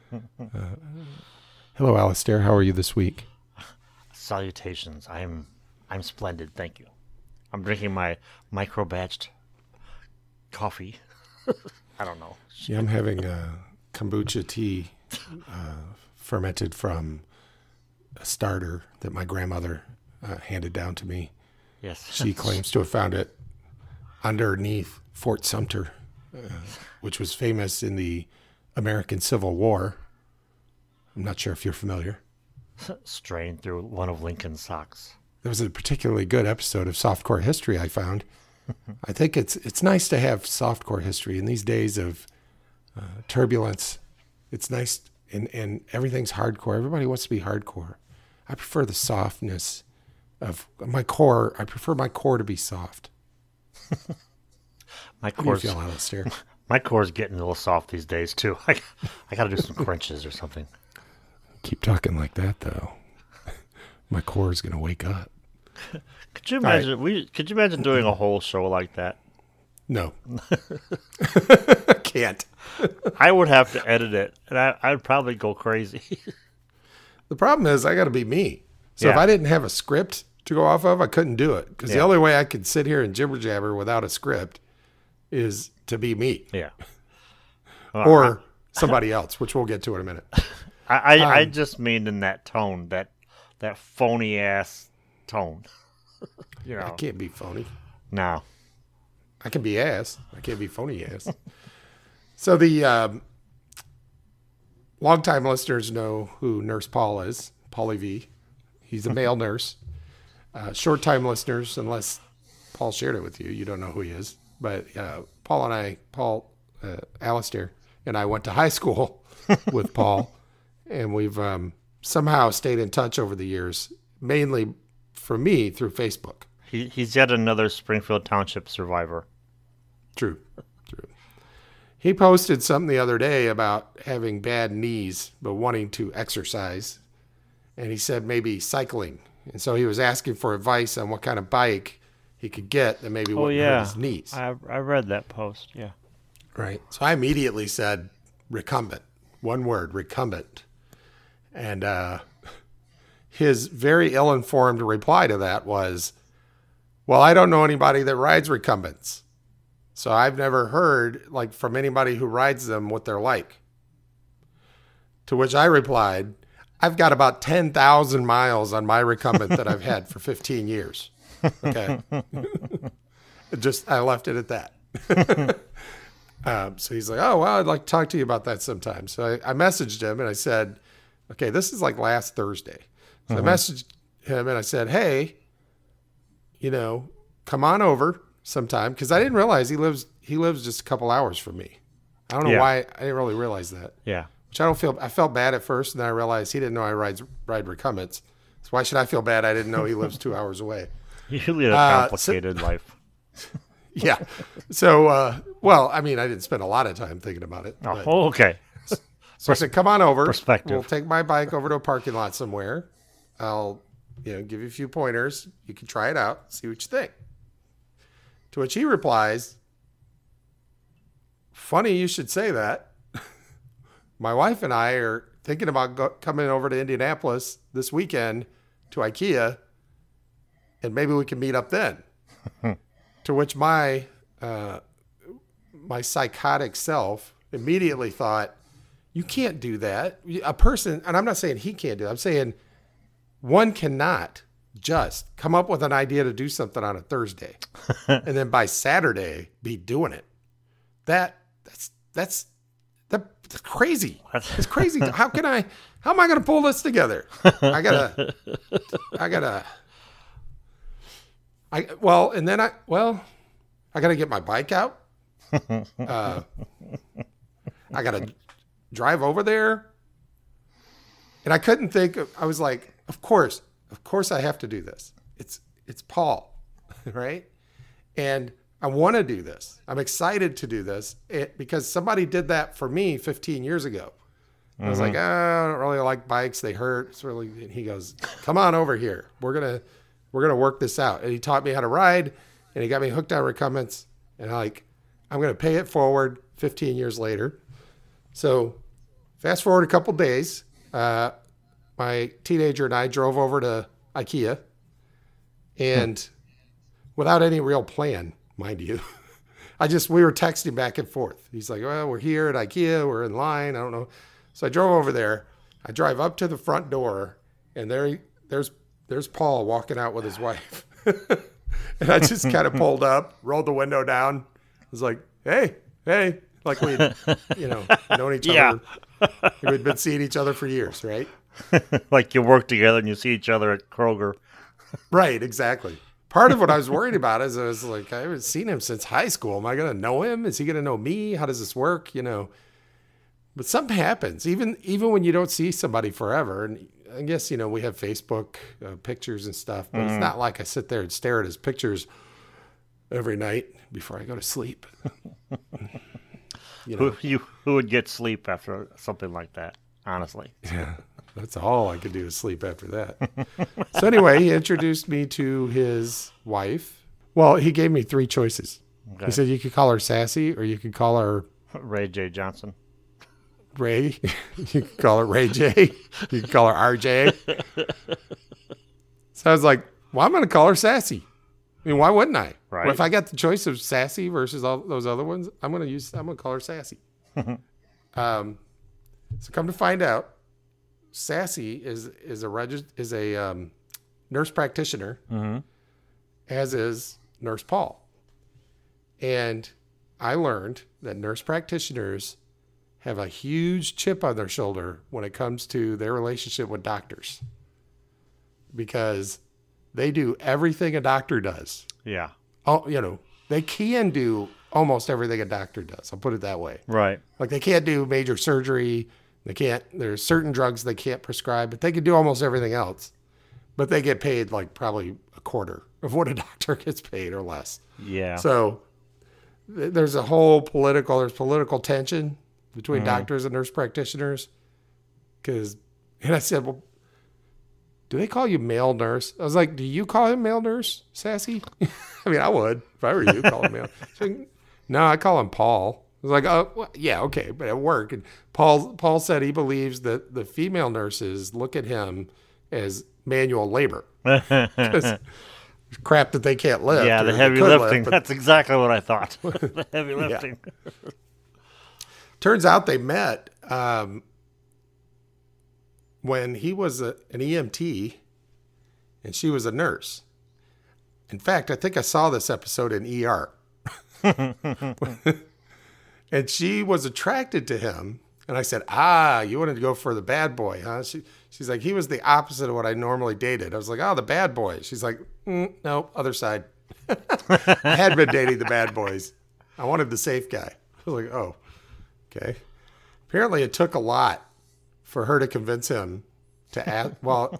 Hello, Alistair. How are you this week? Salutations. I'm splendid, thank you. I'm drinking my micro-batched coffee. I don't know. Yeah, I'm having kombucha tea fermented from a starter that my grandmother handed down to me. Yes. She claims to have found it underneath Fort Sumter, which was famous in the American Civil War. I'm not sure if you're familiar. Strained through one of Lincoln's socks. There was a particularly good episode of Softcore History I found. I think it's nice to have softcore history in these days of turbulence. It's nice, and everything's hardcore. Everybody wants to be hardcore. I prefer the softness of my core. I prefer my core to be soft. My How do you core's feel, Alistair? my core's getting a little soft these days too. I got to do some crunches or something. Keep talking like that, though. My core is going to wake up. Could you imagine? Could you imagine doing a whole show like that? No. Can't. I would have to edit it, and I'd probably go crazy. The problem is I got to be me. So if Yeah. I didn't have a script to go off of, I couldn't do it. Because the Yeah. only way I could sit here and jibber jabber without a script is to be me. Yeah. Or somebody else, which we'll get to in a minute. I just mean in that tone, that phony ass tone. You know, I can't be phony. No. I can be ass. I can't be phony ass. So the longtime listeners know who Nurse Paul is, Paulie V. He's a male nurse. Short-time listeners, unless Paul shared it with you, you don't know who he is. But Alistair and I went to high school with Paul, and we've somehow stayed in touch over the years, mainly for me through Facebook. He's yet another Springfield Township survivor. True. He posted something the other day about having bad knees but wanting to exercise. And he said maybe cycling. And so he was asking for advice on what kind of bike he could get that maybe wouldn't hurt his knees. I read that post, yeah. Right. So I immediately said recumbent. One word, recumbent. And his very ill-informed reply to that was, well, I don't know anybody that rides recumbents. So I've never heard from anybody who rides them what they're like. To which I replied, I've got about 10,000 miles on my recumbent that I've had for 15 years. Okay. I left it at that. So he's like, oh, well, I'd like to talk to you about that sometime. So I messaged him and I said, okay, this is like last Thursday. So I messaged him and I said, hey, come on over sometime. Because I didn't realize he lives just a couple hours from me. I don't know why. I didn't really realize that. Yeah. Which I felt bad at first, and then I realized he didn't know I ride recumbents. So why should I feel bad? I didn't know he lives 2 hours away. You lead a complicated life. Yeah. So, I didn't spend a lot of time thinking about it. Oh, okay. So I said, come on over. Perspective. We'll take my bike over to a parking lot somewhere. I'll, give you a few pointers. You can try it out, see what you think. To which he replies, funny you should say that. My wife and I are thinking about coming over to Indianapolis this weekend to IKEA, and maybe we can meet up then. To which my psychotic self immediately thought, you can't do that. A person, and I'm not saying he can't do it, I'm saying one cannot just come up with an idea to do something on a Thursday and then by Saturday be doing it. That's crazy. It's crazy. How am I going to pull this together? I gotta, I got to get my bike out. I got to drive over there. And I couldn't think I was like, of course I have to do this. It's Paul, right? And I want to do this. I'm excited to do this because somebody did that for me 15 years ago. I was like, I don't really like bikes. They hurt. It's really, and he goes, come on over here. We're going to work this out. And he taught me how to ride and he got me hooked on recumbents and I'm going to pay it forward 15 years later. So fast forward a couple days, my teenager and I drove over to IKEA and without any real plan, mind you, we were texting back and forth. He's like, well, we're here at IKEA. We're in line. I don't know. So I drove over there. I drive up to the front door and there's Paul walking out with his wife. And I just kind of pulled up, rolled the window down. I was like, hey, like we'd, known each other. We'd been seeing each other for years, right? Like you work together and you see each other at Kroger. Right, exactly. Part of what I was worried about is I was like, I haven't seen him since high school. Am I going to know him? Is he going to know me? How does this work? But something happens, even when you don't see somebody forever. And I guess, we have Facebook pictures and stuff, but it's not like I sit there and stare at his pictures every night before I go to sleep. Who would get sleep after something like that? Honestly, yeah, that's all I could do is sleep after that. So anyway, he introduced me to his wife. Well, he gave me 3 choices. Okay. He said you could call her Sassy, or you could call her Ray J. Johnson. Ray. You could call her Ray J. You could call her RJ. So I was like, well, I'm going to call her Sassy. I mean, why wouldn't I? Right. Well, if I got the choice of Sassy versus all those other ones, I'm going to call her Sassy. So come to find out, Sassy is a nurse practitioner, as is Nurse Paul. And I learned that nurse practitioners have a huge chip on their shoulder when it comes to their relationship with doctors, because they do everything a doctor does. Yeah. Oh, they can do almost everything a doctor does. I'll put it that way. Right. Like they can't do major surgery. There's certain drugs they can't prescribe, but they can do almost everything else. But they get paid like probably a quarter of what a doctor gets paid or less. Yeah. So there's political tension between doctors and nurse practitioners. And I said, well, do they call you male nurse? I was like, do you call him male nurse, Sassy? I mean, I would if I were you, call him male. Like, no, I call him Paul. I was like, oh, well, yeah, okay, but at work. And Paul said he believes that the female nurses look at him as manual labor. Crap that they can't lift. Yeah, the heavy lifting. That's exactly what I thought. The heavy lifting. Yeah. Turns out they met when he was an EMT and she was a nurse. In fact, I think I saw this episode in ER. And she was attracted to him. And I said, you wanted to go for the bad boy, huh? She's like, he was the opposite of what I normally dated. I was like, the bad boy. She's like, no, other side. I had been dating the bad boys. I wanted the safe guy. I was like, oh, okay. Apparently it took a lot for her to convince him to ask,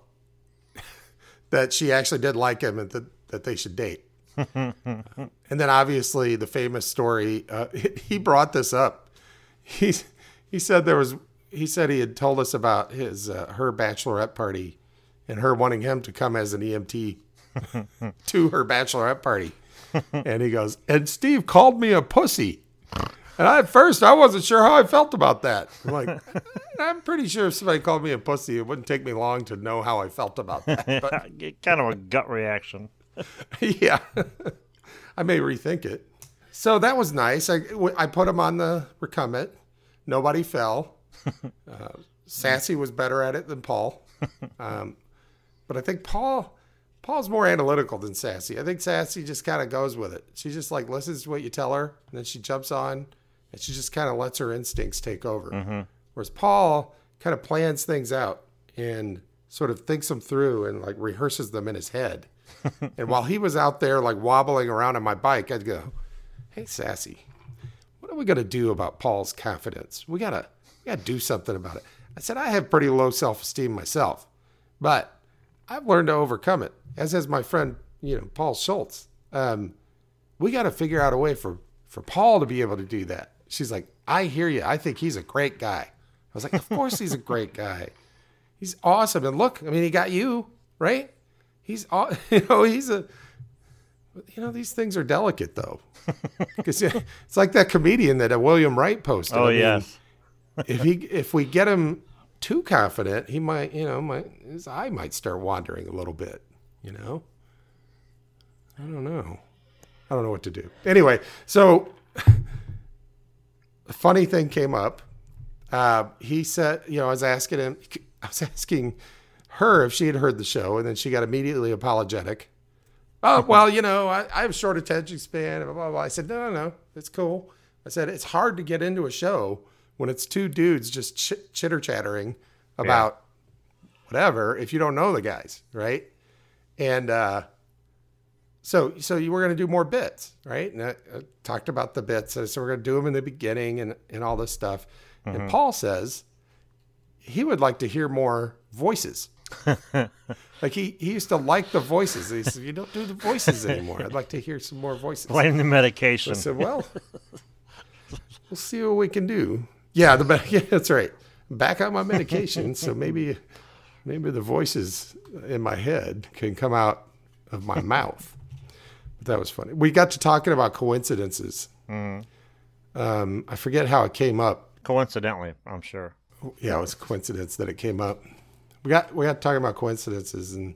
that she actually did like him and that they should date. And then obviously the famous story, he brought this up. He said he had told us about her bachelorette party and her wanting him to come as an EMT to her bachelorette party. And he goes, and Steve called me a pussy. And at first I wasn't sure how I felt about that. I'm like, I'm pretty sure if somebody called me a pussy, it wouldn't take me long to know how I felt about that. But kind of a gut reaction. Yeah. I may rethink it. So that was nice. I put him on the recumbent. Nobody fell. Sassy was better at it than Paul. But I think Paul's more analytical than Sassy. I think Sassy just kind of goes with it. She just like listens to what you tell her, and then she jumps on, and she just kind of lets her instincts take over. Mm-hmm. Whereas Paul kind of plans things out and sort of thinks them through and like rehearses them in his head. And while he was out there like wobbling around on my bike, I'd go, hey, Sassy, what are we going to do about Paul's confidence? We gotta do something about it. I said, I have pretty low self-esteem myself, but I've learned to overcome it, as has my friend, Paul Schultz. We got to figure out a way for Paul to be able to do that. She's like, I hear you. I think he's a great guy. I was like, of course he's a great guy. He's awesome. And look, I mean, he got you, right? These things are delicate though. Because it's like that comedian that William Wright posted. Oh, yes. If we get him too confident, he might, his eye might start wandering a little bit, I don't know. I don't know what to do. Anyway, so a funny thing came up. He said, I was asking her if she had heard the show, and then she got immediately apologetic. Oh, well, I have short attention span, blah, blah, blah. I said, no, it's cool. I said, it's hard to get into a show when it's two dudes just chitter-chattering about whatever if you don't know the guys, right? And so you were going to do more bits, right? And I talked about the bits. I said, we're going to do them in the beginning and all this stuff. Mm-hmm. And Paul says he would like to hear more voices. Like he used to like the voices. He said, "You don't do the voices anymore. I'd like to hear some more voices." Blame the medication. I said, "Well, we'll see what we can do." Yeah, yeah, that's right. Back on my medication, so maybe the voices in my head can come out of my mouth. But that was funny. We got to talking about coincidences. I forget how it came up. Coincidentally, I'm sure. Yeah, it was a coincidence that it came up. We got talking about coincidences, and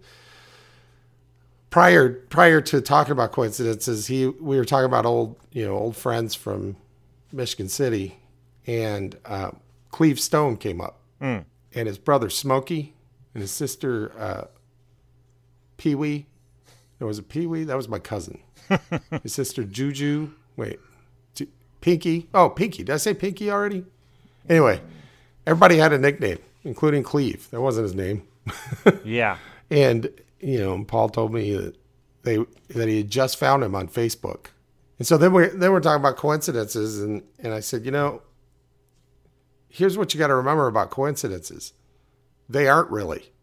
prior to talking about coincidences, we were talking about old friends from Michigan City, and Cleve Stone came up, and his brother Smokey, and his sister Pee Wee. Was it Pee Wee? That was my cousin. His sister Juju. Wait, Pinky. Oh, Pinky. Did I say Pinky already? Anyway, everybody had a nickname, including Cleve. That wasn't his name. Yeah. And Paul told me that he had just found him on Facebook, and so then we're talking about coincidences, and I said, here's what you got to remember about coincidences. They aren't really.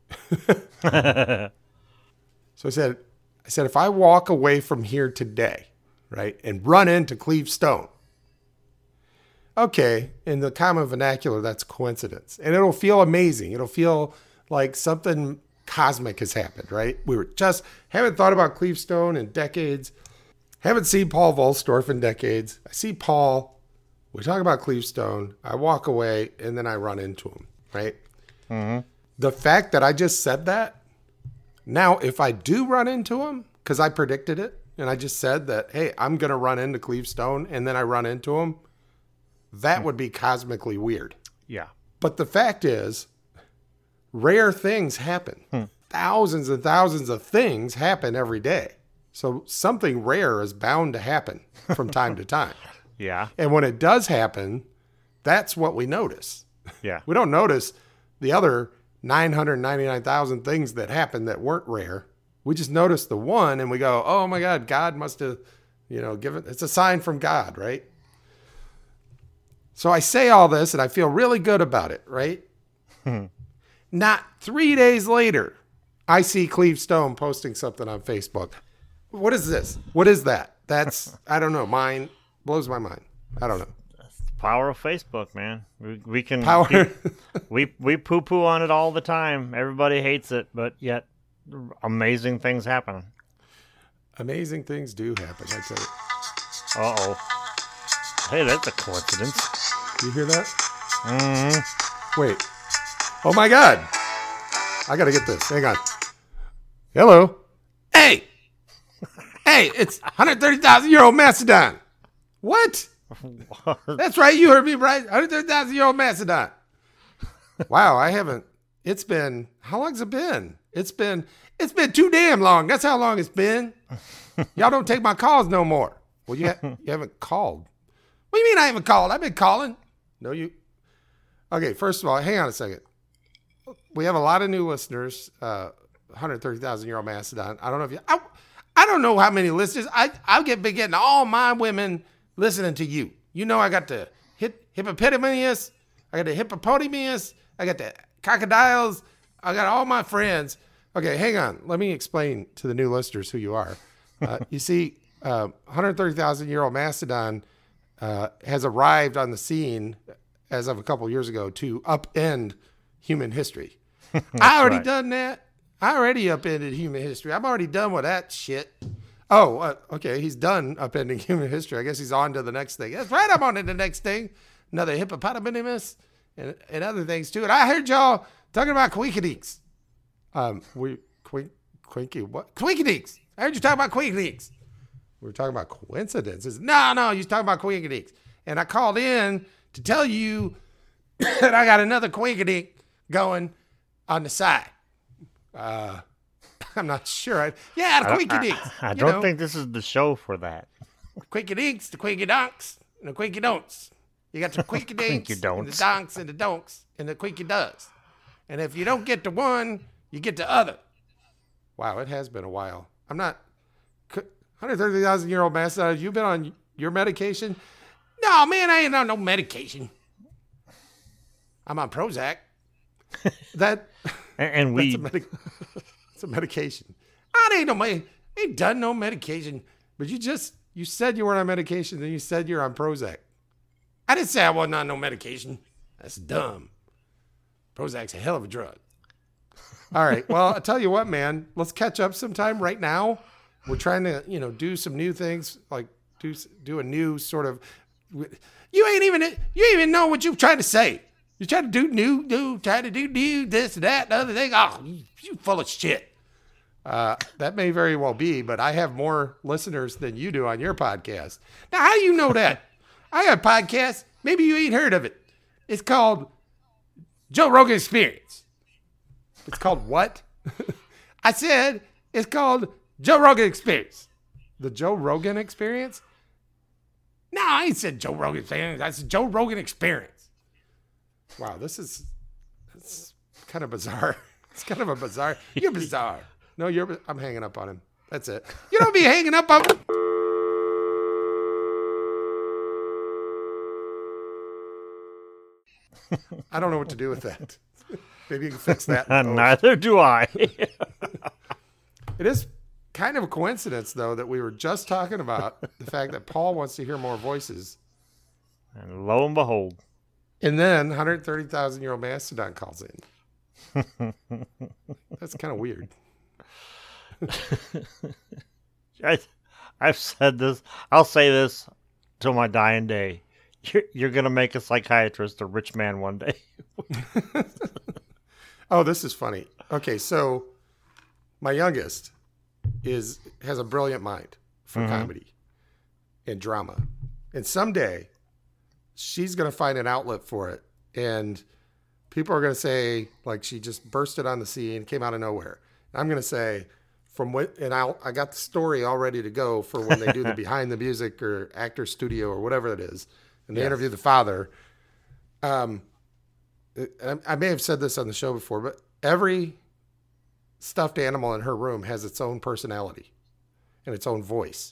So I said, if I walk away from here today, right, and run into Cleve Stone, okay, in the common vernacular, that's coincidence. And it'll feel amazing. It'll feel like something cosmic has happened, right? We haven't thought about Cleve Stone in decades. Haven't seen Paul Volsdorf in decades. I see Paul. We talk about Cleve Stone. I walk away, and then I run into him, right? Mm-hmm. The fact that I just said that, now, if I do run into him, because I predicted it, and I just said that, hey, I'm going to run into Cleve Stone, and then I run into him, that would be cosmically weird. Yeah. But the fact is, rare things happen. Thousands and thousands of things happen every day. So something rare is bound to happen from time to time. Yeah. And when it does happen, that's what we notice. Yeah. We don't notice the other 999,000 things that happened that weren't rare. We just notice the one and we go, oh my God, God must have, given, it's a sign from God, right? So I say all this and I feel really good about it, right? Not 3 days later, I see Cleve Stone posting something on Facebook. What is this? What is that? That's, I don't know, blows my mind. I don't know. Power of Facebook, man. We can power. we poo-poo on it all the time. Everybody hates it, but yet amazing things happen. Amazing things do happen, I tell you. Uh-oh. Hey, that's a coincidence. You hear that? Mm-hmm. Wait. Oh my God. I gotta get this. Hang on. Hello. Hey. Hey, it's 130,000-year-old Mastodon. What? That's right. You heard me right. 130,000-year-old Mastodon. Wow, I haven't. It's been, how long's it been? It's been too damn long. That's how long it's been. Y'all don't take my calls no more. Well, you haven't called. What do you mean I haven't called? I've been calling. No, you. Okay, first of all, hang on a second. We have a lot of new listeners. 130,000-year-old Mastodon. I don't know if you. I don't know how many listeners. I've been getting all my women listening to you. I got the hippopotamus. I got the hippopotamus. I got the crocodiles. I got all my friends. Okay, hang on. Let me explain to the new listeners who you are. You see, 130,000-year-old Mastodon has arrived on the scene as of a couple years ago to upend human history. I already done that. I already upended human history. I'm already done with that shit. Oh, okay. He's done upending human history. I guess he's on to the next thing. That's right. I'm on to the next thing. Another hippopotamus and other things too. And I heard y'all talking about Quinkideeks. Quinkideeks. I heard you talking about Quinkideeks. We were talking about coincidences. No, you was talking about Quinkideeks. And I called in to tell you that I got another Quinkideek going on the side. I'm not sure. The Quinkideeks. I don't think this is the show for that. Quinkideeks, the Quinkydunks, and the Quinkydon'ts. You got the Quinkydinks, the donks, and the donks, and the Quinkydoes. And if you don't get the one, you get the other. Wow, it has been a while. I'm not 130,000-year-old Mastodon. You been on your medication? No, man, I ain't on no medication. I'm on Prozac. And weed. It's a medication. Ain't done no medication. But you said you weren't on medication, then you said you're on Prozac. I didn't say I wasn't on no medication. That's dumb. Prozac's a hell of a drug. All right. Well, I tell you what, man. Let's catch up sometime right now. We're trying to, do some new things, like do a new sort of. You ain't even know what you're trying to say. You're trying to do new, trying to do new, this, that, the other thing. Oh, you full of shit. That may very well be, but I have more listeners than you do on your podcast. Now, how do you know that? I got a podcast. Maybe you ain't heard of it. It's called Joe Rogan Experience. It's called what? I said it's called Joe Rogan Experience. The Joe Rogan Experience? No, I ain't said Joe Rogan Experience. I said Joe Rogan Experience. Wow, it's kind of bizarre. It's kind of a bizarre. You're bizarre. No, I'm hanging up on him. That's it. You don't be hanging up on him. I don't know what to do with that. Maybe you can fix that. Neither do I. It is kind of a coincidence, though, that we were just talking about the fact that Paul wants to hear more voices. And lo and behold. And then 130,000-year-old Mastodon calls in. That's kind of weird. I've said this. I'll say this till my dying day. You're going to make a psychiatrist a rich man one day. Oh, this is funny. Okay, so my youngest has a brilliant mind for comedy and drama. And someday she's going to find an outlet for it. And people are going to say, like, she just bursted on the scene, came out of nowhere. And I'm going to say, I got the story all ready to go for when they do the behind the music or actor studio or whatever it is. And they interview the father. I may have said this on the show before, but every stuffed animal in her room has its own personality and its own voice.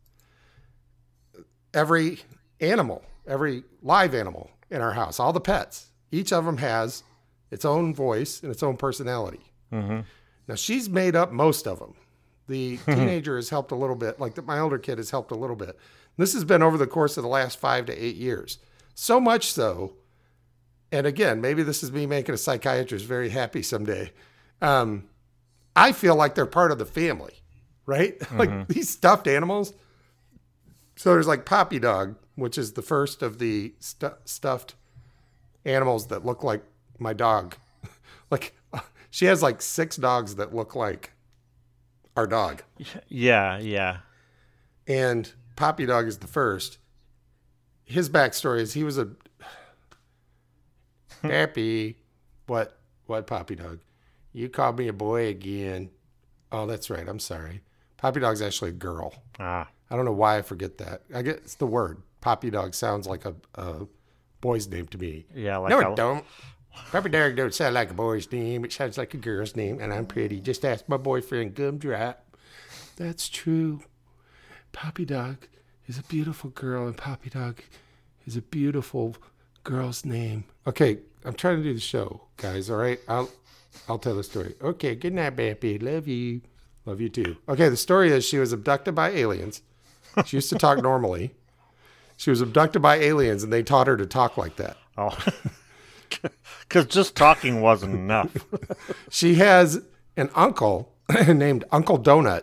Every live animal in our house, all the pets, each of them has its own voice and its own personality. Mm-hmm. Now, she's made up most of them. The teenager has helped a little bit. Like my older kid has helped a little bit. This has been over the course of the last 5 to 8 years. So much so, and again, maybe this is me making a psychiatrist very happy someday. I feel like they're part of the family, right? Mm-hmm. Like these stuffed animals. So there's like Poppy Dog, which is the first of the stuffed animals that look like my dog. Like she has like 6 dogs that look like our dog. Yeah. And Poppy Dog is the first. His backstory is he was a Pappy. What Poppy Dog? You called me a boy again. Oh, that's right. I'm sorry. Poppy Dog's actually a girl. I don't know why I forget that. I guess it's the word. Poppy Dog sounds like a boy's name to me. Yeah, like no, it don't. Poppy Dog don't sound like a boy's name. It sounds like a girl's name, and I'm pretty. Just ask my boyfriend Gumdrop. That's true. Poppy Dog is a beautiful girl, and Poppy Dog is a beautiful girl's name. Okay, I'm trying to do the show, guys. All right, I'll tell the story. Okay, good night, baby. Love you. Love you too. Okay, the story is she was abducted by aliens. She used to talk normally. She was abducted by aliens, and they taught her to talk like that. Oh, because just talking wasn't enough. She has an uncle named Uncle Donut,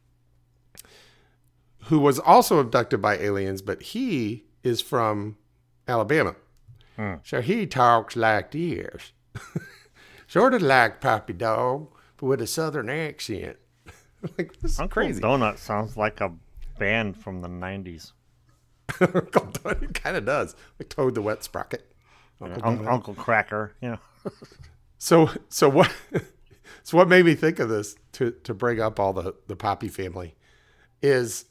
who was also abducted by aliens, but he is from Alabama. So he talks like this. Sort of like Poppy Dog, but with a southern accent. Like, this is Uncle crazy. Donut sounds like a band from the 90s. Uncle Donut kind of does. Like Toad the Wet Sprocket. Uncle Cracker, you know. So what made me think of this to bring up all the Poppy family is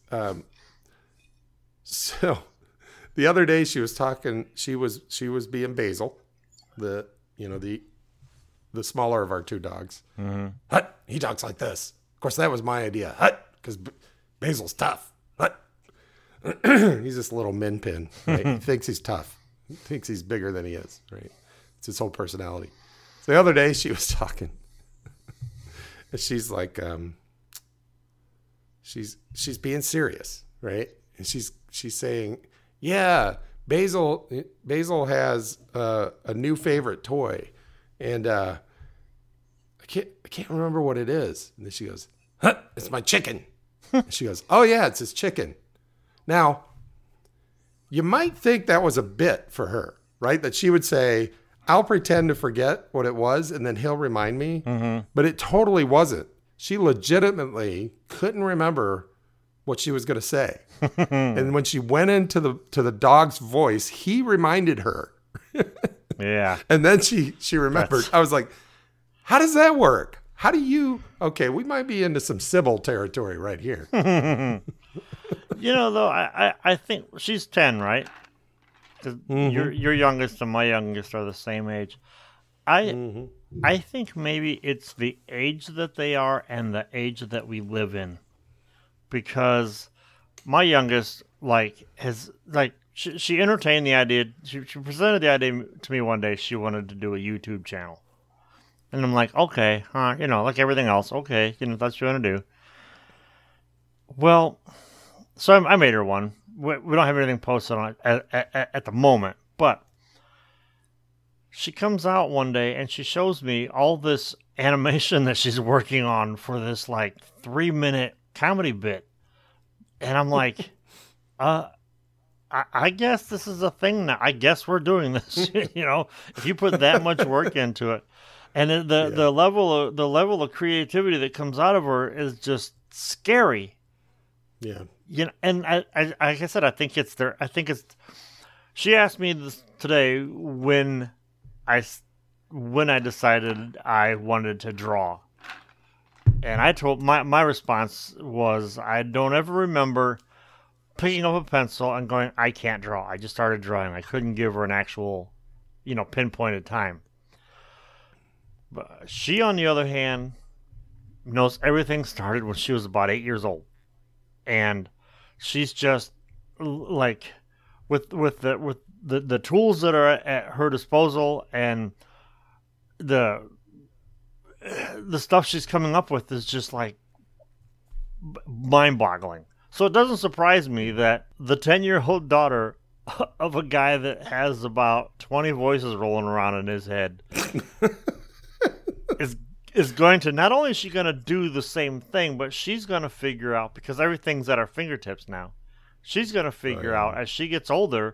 so the other day she was talking, she was being Basil, the smaller of our 2 dogs. Mm-hmm. Hut, he talks like this. Of course, that was my idea. Hut, because Basil's tough. Hut. He's this little min pin. Right? He thinks he's tough. He thinks he's bigger than he is. Right? It's his whole personality. So the other day she was talking. she's like, she's being serious, right? And she's saying, yeah, Basil has a new favorite toy, and I can't remember what it is. And then she goes, huh, it's my chicken. And she goes, oh yeah, it's his chicken. Now, you might think that was a bit for her, right? That she would say, I'll pretend to forget what it was and then he'll remind me. Mm-hmm. But it totally wasn't. She legitimately couldn't remember what she was going to say. And when she went into the dog's voice, he reminded her. Yeah. And then she remembered. I was like, how does that work? How do you... Okay, we might be into some Sybil territory right here. You know, though, I think she's 10, right? Mm-hmm. Your youngest and my youngest are the same age. I think maybe it's the age that they are and the age that we live in. Because my youngest, she entertained the idea. She presented the idea to me one day. She wanted to do a YouTube channel. And I'm like, okay, like everything else. Okay, that's what you want to do. Well, so I made her one. We don't have anything posted on it at the moment, but she comes out one day and she shows me all this animation that she's working on for this 3-minute comedy bit. And I'm like, I guess this is a thing now. I guess we're doing this. If you put that much work into it. And the level of creativity that comes out of her is just scary. Yeah. And I like I said, I think it's. She asked me this today when I decided I wanted to draw, and I told my response was I don't ever remember picking up a pencil and going, I can't draw. I just started drawing. I couldn't give her an actual, pinpointed time. But she, on the other hand, knows everything started when she was about 8 years old. And she's just with the tools that are at her disposal and the stuff she's coming up with is just mind-boggling. So it doesn't surprise me that the 10-year-old daughter of a guy that has about 20 voices rolling around in his head is going to, not only is she going to do the same thing, but she's going to figure out, because everything's at her fingertips now, she's going to figure out as she gets older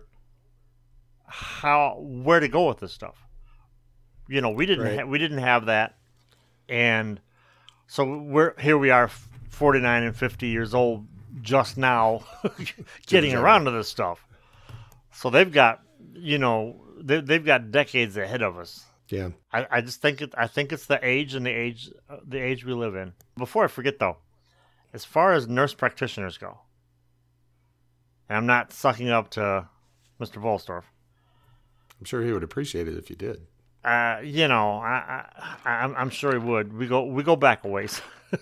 where to go with this stuff. We didn't have that, and so we are 49 and 50 years old just now getting around to this stuff. So they've got they've got decades ahead of us. Yeah, I just think it's the age and the age we live in. Before I forget though, as far as nurse practitioners go, and I'm not sucking up to Mr. Volsdorf. I'm sure he would appreciate it if you did. I'm sure he would. We go back a ways.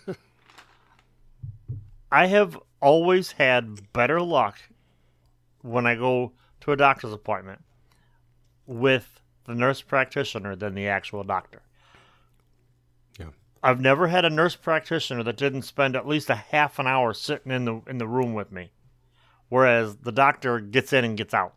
I have always had better luck when I go to a doctor's appointment with the nurse practitioner than the actual doctor. Yeah. I've never had a nurse practitioner that didn't spend at least a half an hour sitting in the room with me, whereas the doctor gets in and gets out.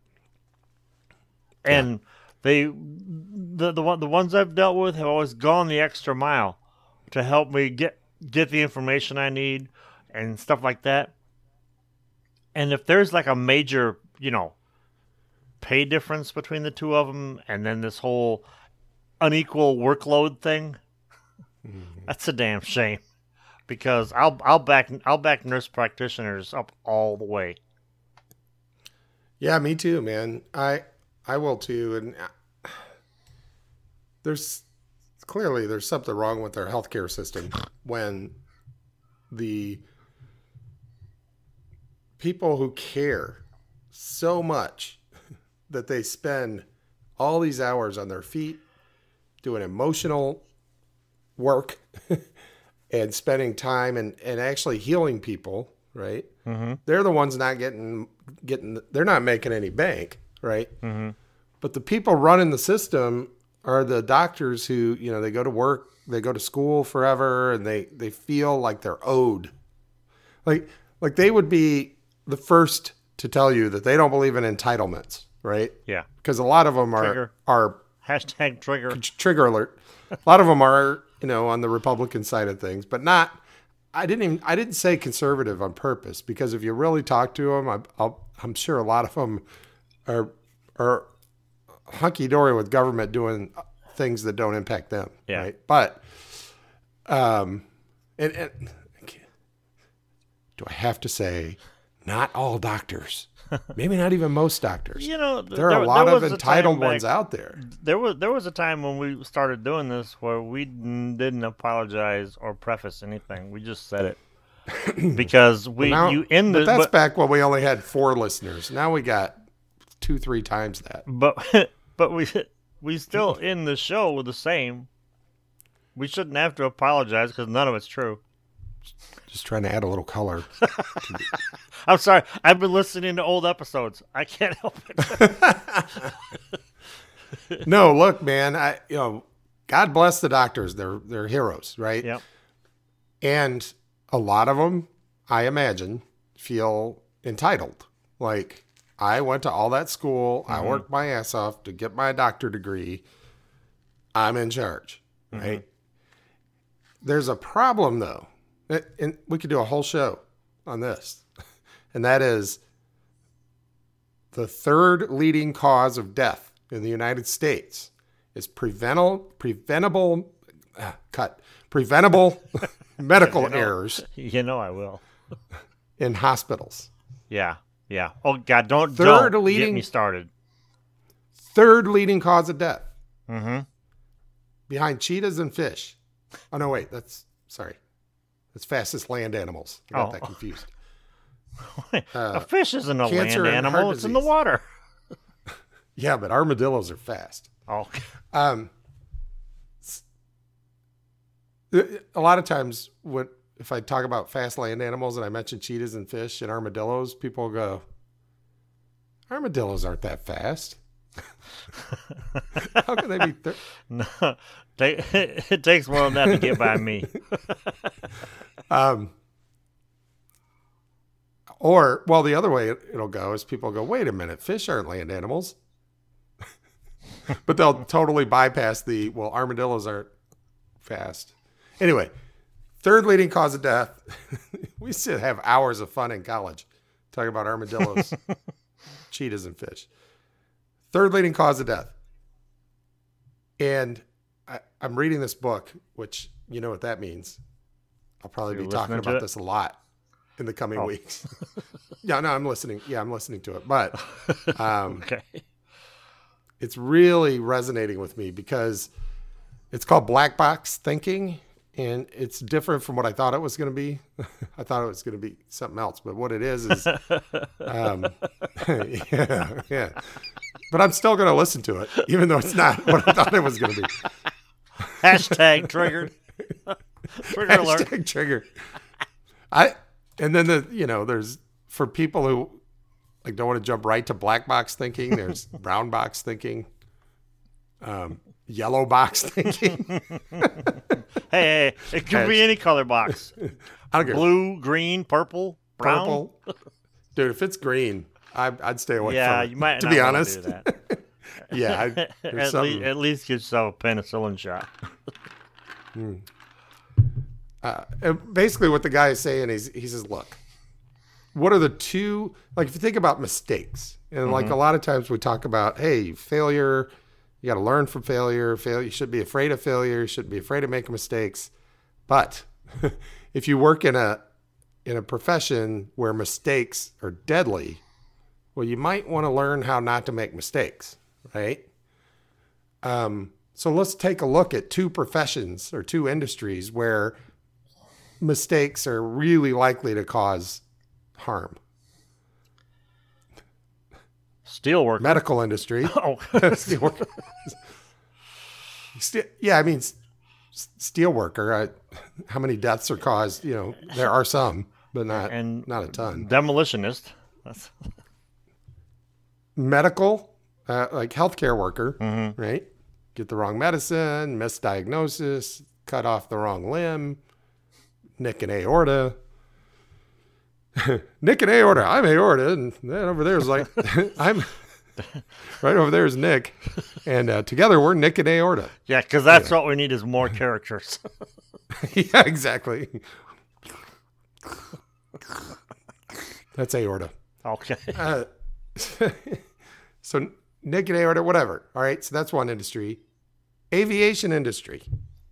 And the ones I've dealt with have always gone the extra mile to help me get the information I need and stuff like that. And if there's a major, pay difference between the two of them, and then this whole unequal workload thing, that's a damn shame. Because I'll back nurse practitioners up all the way. Yeah, me too, man. I will too, and there's something wrong with our healthcare system when the people who care so much that they spend all these hours on their feet doing emotional work and spending time and actually healing people, right? Mm-hmm. They're the ones not getting they're not making any bank, right? Mm-hmm. But the people running the system are the doctors who, they go to work, they go to school forever, and they feel like they're owed. Like they would be the first to tell you that they don't believe in entitlements, right? Yeah. Because a lot of them are hashtag trigger. Trigger alert. A lot of them are, on the Republican side of things, but not. I didn't say conservative on purpose, because if you really talk to them, I'm sure a lot of them are hunky dory with government doing things that don't impact them. Yeah. Right. But, and do I have to say, not all doctors? Maybe not even most doctors. There are a lot of entitled ones out there. There was a time when we started doing this where we didn't apologize or preface anything. We just said it because that's back when we only had 4 listeners. Now we got 2-3 times that. But we still end the show with the same. We shouldn't have to apologize because none of it's true. Just trying to add a little color. I'm sorry. I've been listening to old episodes. I can't help it. No, look, man. God bless the doctors. They're heroes, right? Yep. And a lot of them, I imagine, feel entitled. Like, I went to all that school. I worked my ass off to get my doctor degree. I'm in charge, right? There's a problem, though. And we could do a whole show on this. And that is the third leading cause of death in the United States is preventable medical errors. I will. In hospitals. Yeah. Yeah. Oh, God, don't get me started. Third leading cause of death. Mm-hmm. Behind cheetahs and fish. Oh, no, wait. That's fastest land animals. I got that confused. A fish isn't a land animal. It's in the water. Yeah, but armadillos are fast. Oh. A lot of times if I talk about fast land animals and I mention cheetahs and fish and armadillos, people go, armadillos aren't that fast. How can they be? No, it takes more than that to get by me. The other way it'll go is people go, wait a minute, fish aren't land animals. But they'll totally bypass armadillos aren't fast. Anyway, third leading cause of death. We used to have hours of fun in college talking about armadillos, cheetahs, and fish. Third leading cause of death. And I'm reading this book, which you know what that means. I'll probably be talking about this a lot in the coming weeks. Yeah, no, I'm listening. Yeah, I'm listening to it. But okay. It's really resonating with me because it's called Black Box Thinking, and it's different from what I thought it was going to be. I thought it was going to be something else, but what it is yeah. But I'm still going to listen to it, even though it's not what I thought it was going to be. Hashtag triggered. Trigger alert. Hashtag trigger. And then there's for people who don't want to jump right to black box thinking. There's brown box thinking, yellow box thinking. Hey, it could be any color box. I don't care. Blue, green, purple, brown. Purple. Dude, if it's green, I'd stay away from it. Yeah, you might. To not be want honest. to do that. Yeah, at least get yourself a penicillin shot. And basically, what the guy is saying is, he says, "Look, what are the two? Like, if you think about mistakes, and like a lot of times we talk about, hey, failure. You got to learn from failure. You should be afraid of failure. You shouldn't be afraid of making mistakes. But if you work in a profession where mistakes are deadly, well, you might want to learn how not to make mistakes, right? So let's take a look at two professions or two industries where mistakes are really likely to cause harm. Steelworker. Medical industry. Oh. Steelworker. Yeah, I mean, steelworker. How many deaths are caused? There are some, but not a ton. Demolitionist. Medical, like healthcare worker, right? get the wrong medicine, misdiagnosis, cut off the wrong limb, nick an aorta. Nick and aorta. I'm aorta, and then over there is like I'm. Right over there is Nick, and together we're Nick and aorta. Yeah, because that's what we need is more characters. Yeah, exactly. That's aorta. Okay. So Nick and aorta, whatever. All right, so that's one industry. Aviation industry.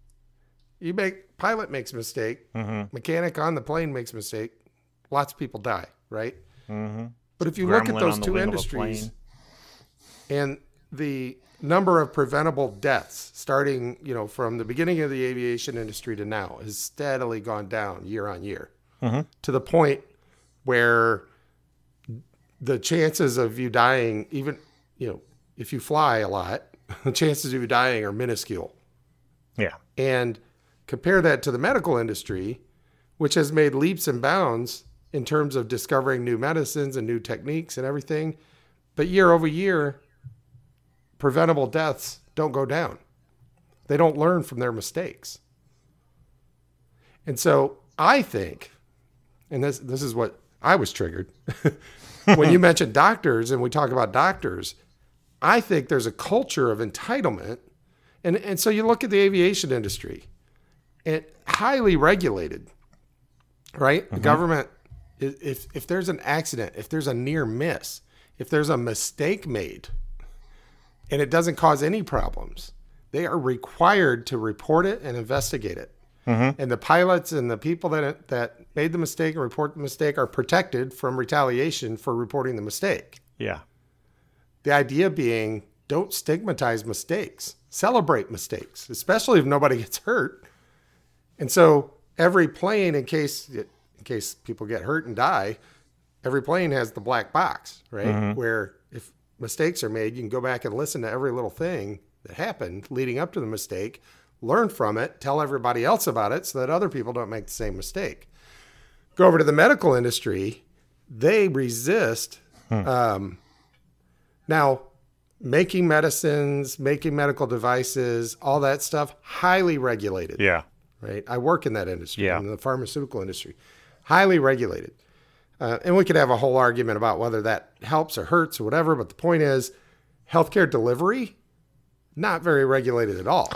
Pilot makes a mistake. Mechanic on the plane makes a mistake. Lots of people die, right? But if you look at those two industries and the number of preventable deaths starting, from the beginning of the aviation industry to now has steadily gone down year on year to the point where the chances of you dying, even, if you fly a lot, the chances of you dying are minuscule. Yeah. And compare that to the medical industry, which has made leaps and bounds in terms of discovering new medicines and new techniques and everything. But year over year, preventable deaths don't go down. They don't learn from their mistakes. And so I think, and this is what I was triggered, when you mentioned doctors and we talk about doctors, I think there's a culture of entitlement. And so you look at the aviation industry, and highly regulated, right? The government, if there's an accident, if there's a near miss, if there's a mistake made, and it doesn't cause any problems, they are required to report it and investigate it. And the pilots and the people that made the mistake and report the mistake are protected from retaliation for reporting the mistake. Yeah. The idea being, don't stigmatize mistakes. Celebrate mistakes, especially if nobody gets hurt. And so every plane, in case people get hurt and die, every plane has the black box, right? Where if mistakes are made, you can go back and listen to every little thing that happened leading up to the mistake, learn from it, tell everybody else about it so that other people don't make the same mistake. Go over to the medical industry, they resist. Now, making medicines, making medical devices, all that stuff, highly regulated. Yeah. Right? I work in that industry, in the pharmaceutical industry. Highly regulated. And we could have a whole argument about whether that helps or hurts or whatever, but the point is, healthcare delivery, not very regulated at all.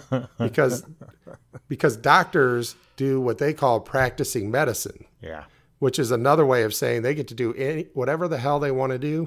because doctors do what they call practicing medicine. Yeah. Which is another way of saying they get to do whatever the hell they want to do.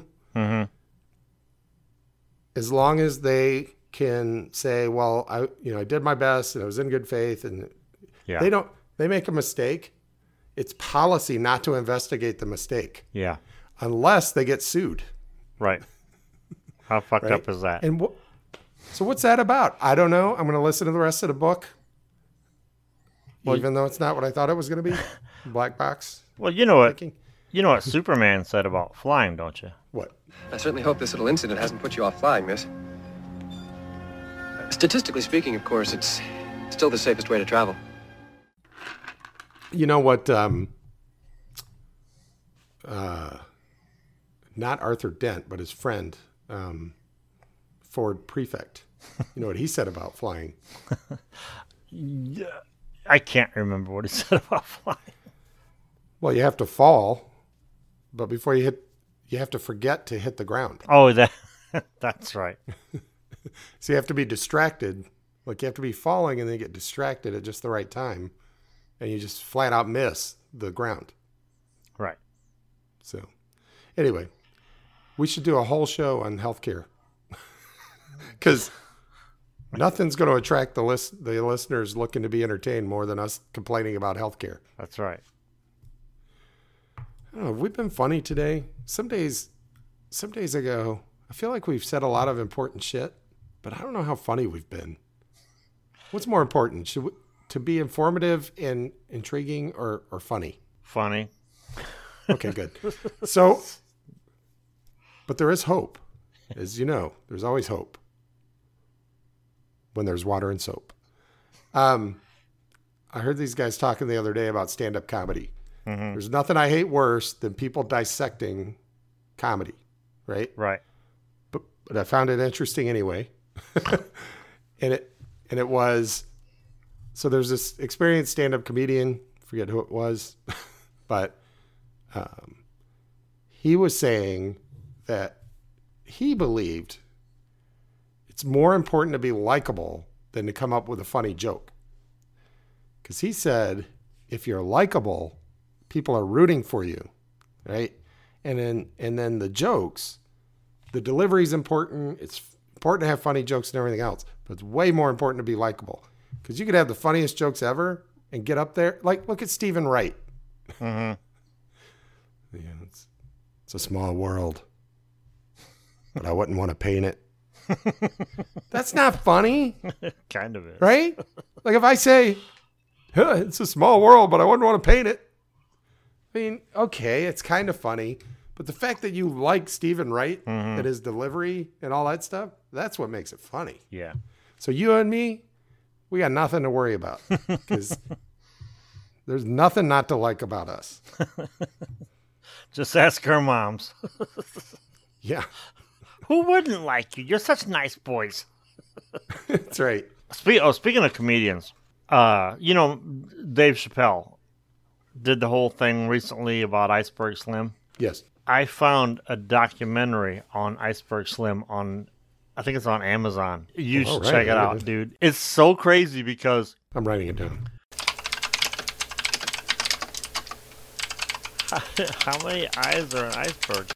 As long as they can say, well, I did my best and I was in good faith, and they make a mistake. It's policy not to investigate the mistake. Yeah. Unless they get sued. Right. How fucked up is that? And so what's that about? I don't know. I'm going to listen to the rest of the book. Well, even though it's not what I thought it was going to be. Black box. Well, you know what Superman said about flying, don't you? What? I certainly hope this little incident hasn't put you off flying, miss. Statistically speaking, of course, it's still the safest way to travel. You know what? Not Arthur Dent, but his friend, Ford Prefect. You know what he said about flying? Yeah, I can't remember what he said about flying. Well, you have to fall, but before you hit, you have to forget to hit the ground. Oh, that's right. So you have to be distracted. Like you have to be falling and then get distracted at just the right time. And you just flat out miss the ground. Right. So anyway, we should do a whole show on healthcare. Because nothing's going to attract the listeners looking to be entertained more than us complaining about healthcare. That's right. I don't know, have we been funny today? Some days ago, I feel like we've said a lot of important shit, but I don't know how funny we've been. What's more important? To be informative and intriguing or funny? Funny. Okay, good. So, but there is hope. As you know, there's always hope when there's water and soap. I heard these guys talking the other day about stand-up comedy. There's nothing I hate worse than people dissecting comedy, right? Right. But I found it interesting anyway. And it was, so there's this experienced stand-up comedian, forget who it was, but he was saying that he believed it's more important to be likable than to come up with a funny joke. Because he said, if you're likable, people are rooting for you, right? And then the jokes, the delivery is important. It's important to have funny jokes and everything else, but it's way more important to be likable. Because you could have the funniest jokes ever and get up there. Like, look at Stephen Wright. Mm-hmm. Yeah, it's a small world, but I wouldn't want to paint it. That's not funny. Kind of is. Right? Like if I say, it's a small world, but I wouldn't want to paint it. I mean, okay, it's kind of funny. But the fact that you like Stephen Wright and his delivery and all that stuff, that's what makes it funny. Yeah. So you and me, we got nothing to worry about because there's nothing not to like about us. Just ask our moms. Yeah. Who wouldn't like you? You're such nice boys. That's right. Speaking of comedians, Dave Chappelle did the whole thing recently about Iceberg Slim. Yes. I found a documentary on Iceberg Slim I think it's on Amazon. You should check it out, dude. It's so crazy because... I'm writing it down. How many eyes are an iceberg?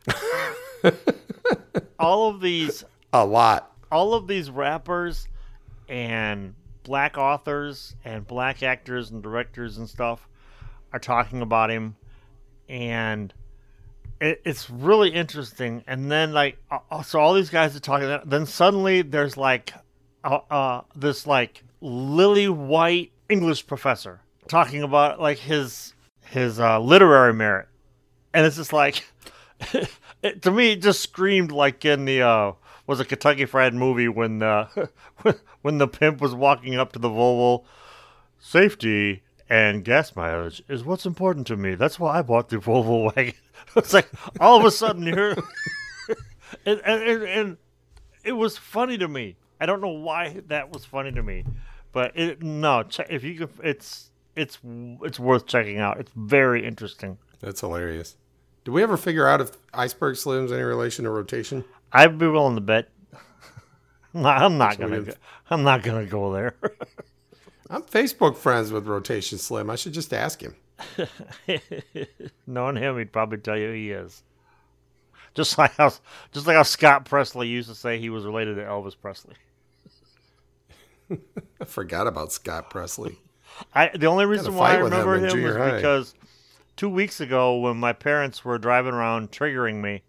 All of these... A lot. All of these rappers and black authors and black actors and directors and stuff are talking about him. And... It's really interesting, and then so all these guys are talking. Then suddenly there's this lily white English professor talking about his literary merit, and it's just to me it just screamed like in the was a Kentucky Fried movie when the pimp was walking up to the Volvo. Safety and gas mileage is what's important to me. That's why I bought the Volvo wagon. It's like all of a sudden you're, and it was funny to me. I don't know why that was funny to me, but if you could, it's worth checking out. It's very interesting. That's hilarious. Did we ever figure out if Iceberg Slim's any relation to Rotation? I'd be willing to bet. I'm not gonna go there. I'm Facebook friends with Rotation Slim. I should just ask him. Knowing him, he'd probably tell you he is. Just like how Scott Presley used to say he was related to Elvis Presley. I forgot about Scott Presley. The only reason why I remember him was because 2 weeks ago when my parents were driving around triggering me,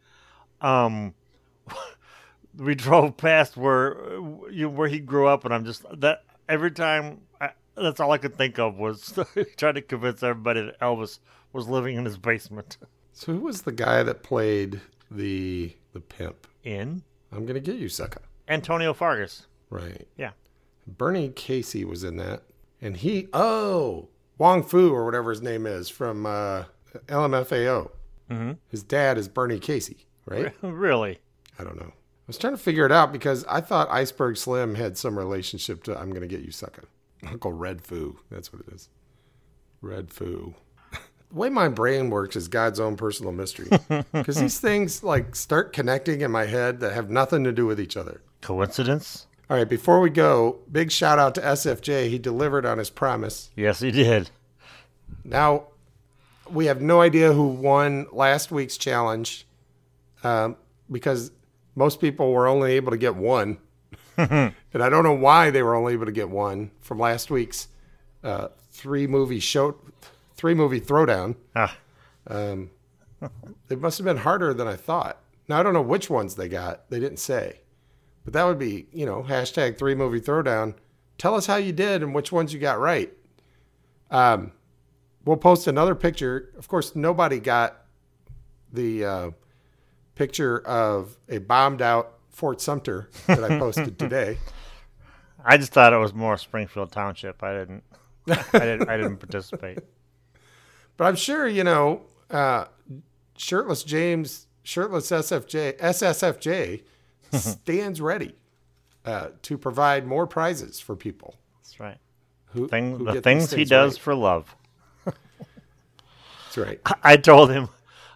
we drove past where he grew up, and I'm just that every time. That's all I could think of was trying to convince everybody that Elvis was living in his basement. So who was the guy that played the pimp in I'm Gonna Get You, Sucker? Antonio Fargas. Right. Yeah. Bernie Casey was in that. And Wong Fu or whatever his name is from LMFAO. Mm-hmm. His dad is Bernie Casey, right? Really? I don't know. I was trying to figure it out because I thought Iceberg Slim had some relationship to I'm Gonna Get You, Sucker. Uncle Red Foo. That's what it is. Red Foo. The way my brain works is God's own personal mystery. Because these things start connecting in my head that have nothing to do with each other. Coincidence? All right, before we go, big shout out to SFJ. He delivered on his promise. Yes, he did. Now, we have no idea who won last week's challenge because most people were only able to get one. And I don't know why they were only able to get one from last week's three movie throwdown. It must have been harder than I thought. Now, I don't know which ones they got. They didn't say. But that would be, hashtag 3 movie throwdown. Tell us how you did and which ones you got right. We'll post another picture. Of course, nobody got the picture of a bombed out Fort Sumter that I posted today. I just thought it was more Springfield Township. I didn't participate. But I'm sure, Shirtless SSFJ stands ready. to provide more prizes for people. That's right. Who the things he does for love. That's right. I told him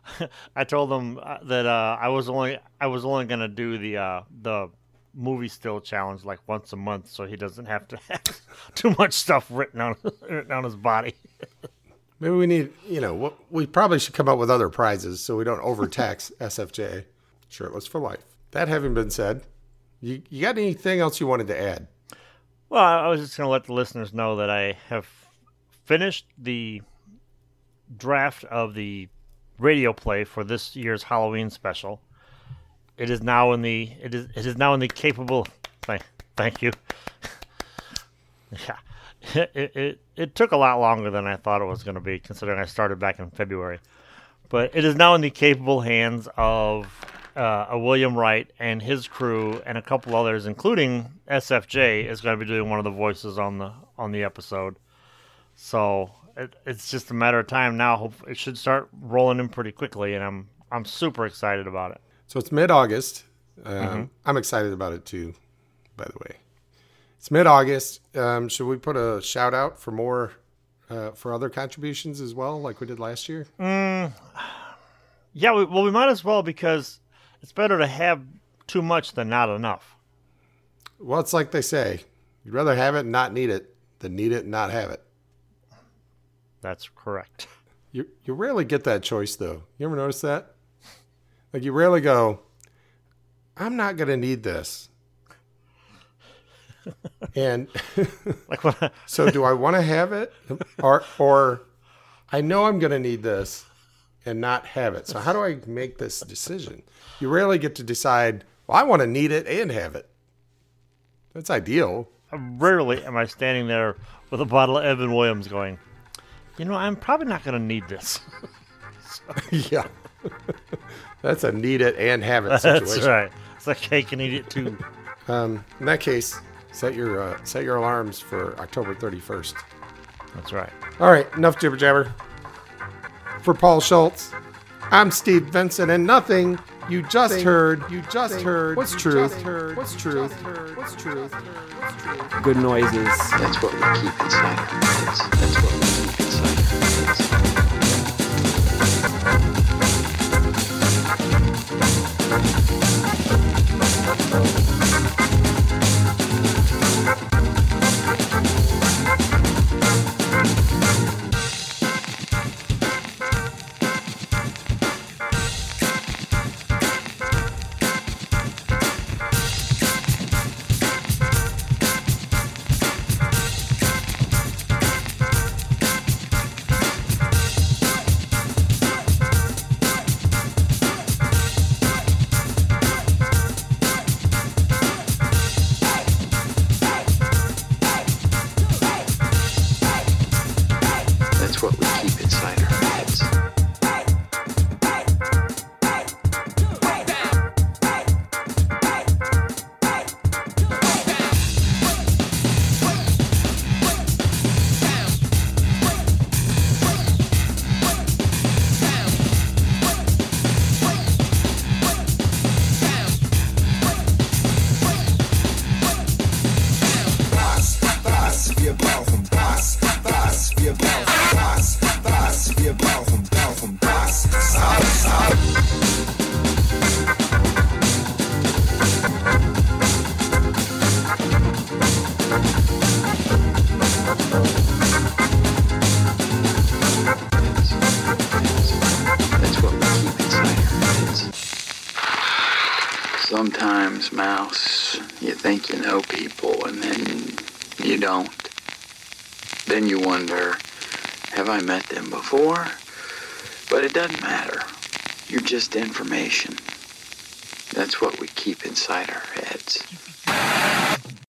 that I was only going to do the movie still challenge like once a month, so he doesn't have to have too much stuff written on his body. Maybe we need, we probably should come up with other prizes so we don't overtax SFJ. Shirtless for life. That having been said, you got anything else you wanted to add? Well, I was just going to let the listeners know that I have finished the draft of the radio play for this year's Halloween special. It is now in the capable. Thank you. Yeah, it took a lot longer than I thought it was going to be, considering I started back in February. But it is now in the capable hands of a William Wright and his crew, and a couple others, including SFJ, is going to be doing one of the voices on the episode. So it's just a matter of time now. It should start rolling in pretty quickly, and I'm super excited about it. So it's mid-August. I'm excited about it too, by the way. It's mid-August. Should we put a shout out for more for other contributions as well, like we did last year? Yeah, we might as well, because it's better to have too much than not enough. Well, it's like they say, you'd rather have it and not need it than need it and not have it. That's correct. You rarely get that choice, though. You ever notice that? Like, you rarely go, I'm not going to need this. And so do I want to have it? Or I know I'm going to need this and not have it. So how do I make this decision? You rarely get to decide, well, I want to need it and have it. That's ideal. Rarely am I standing there with a bottle of Evan Williams going, I'm probably not going to need this. Yeah. That's a need it and have it situation. That's right. It's like, hey, can eat it too. In that case, set your alarms for October 31st. That's right. All right, enough jibber jabber. For Paul Schultz, I'm Steve Vincent, and nothing you just heard was truth. What's truth? Good noises. That's what we keep inside our heads. That's what we keep inside our heads. Sometimes, Mouse, you think you know people and then you don't. Then you wonder, have I met them before? But it doesn't matter. You're just information. That's what we keep inside our heads.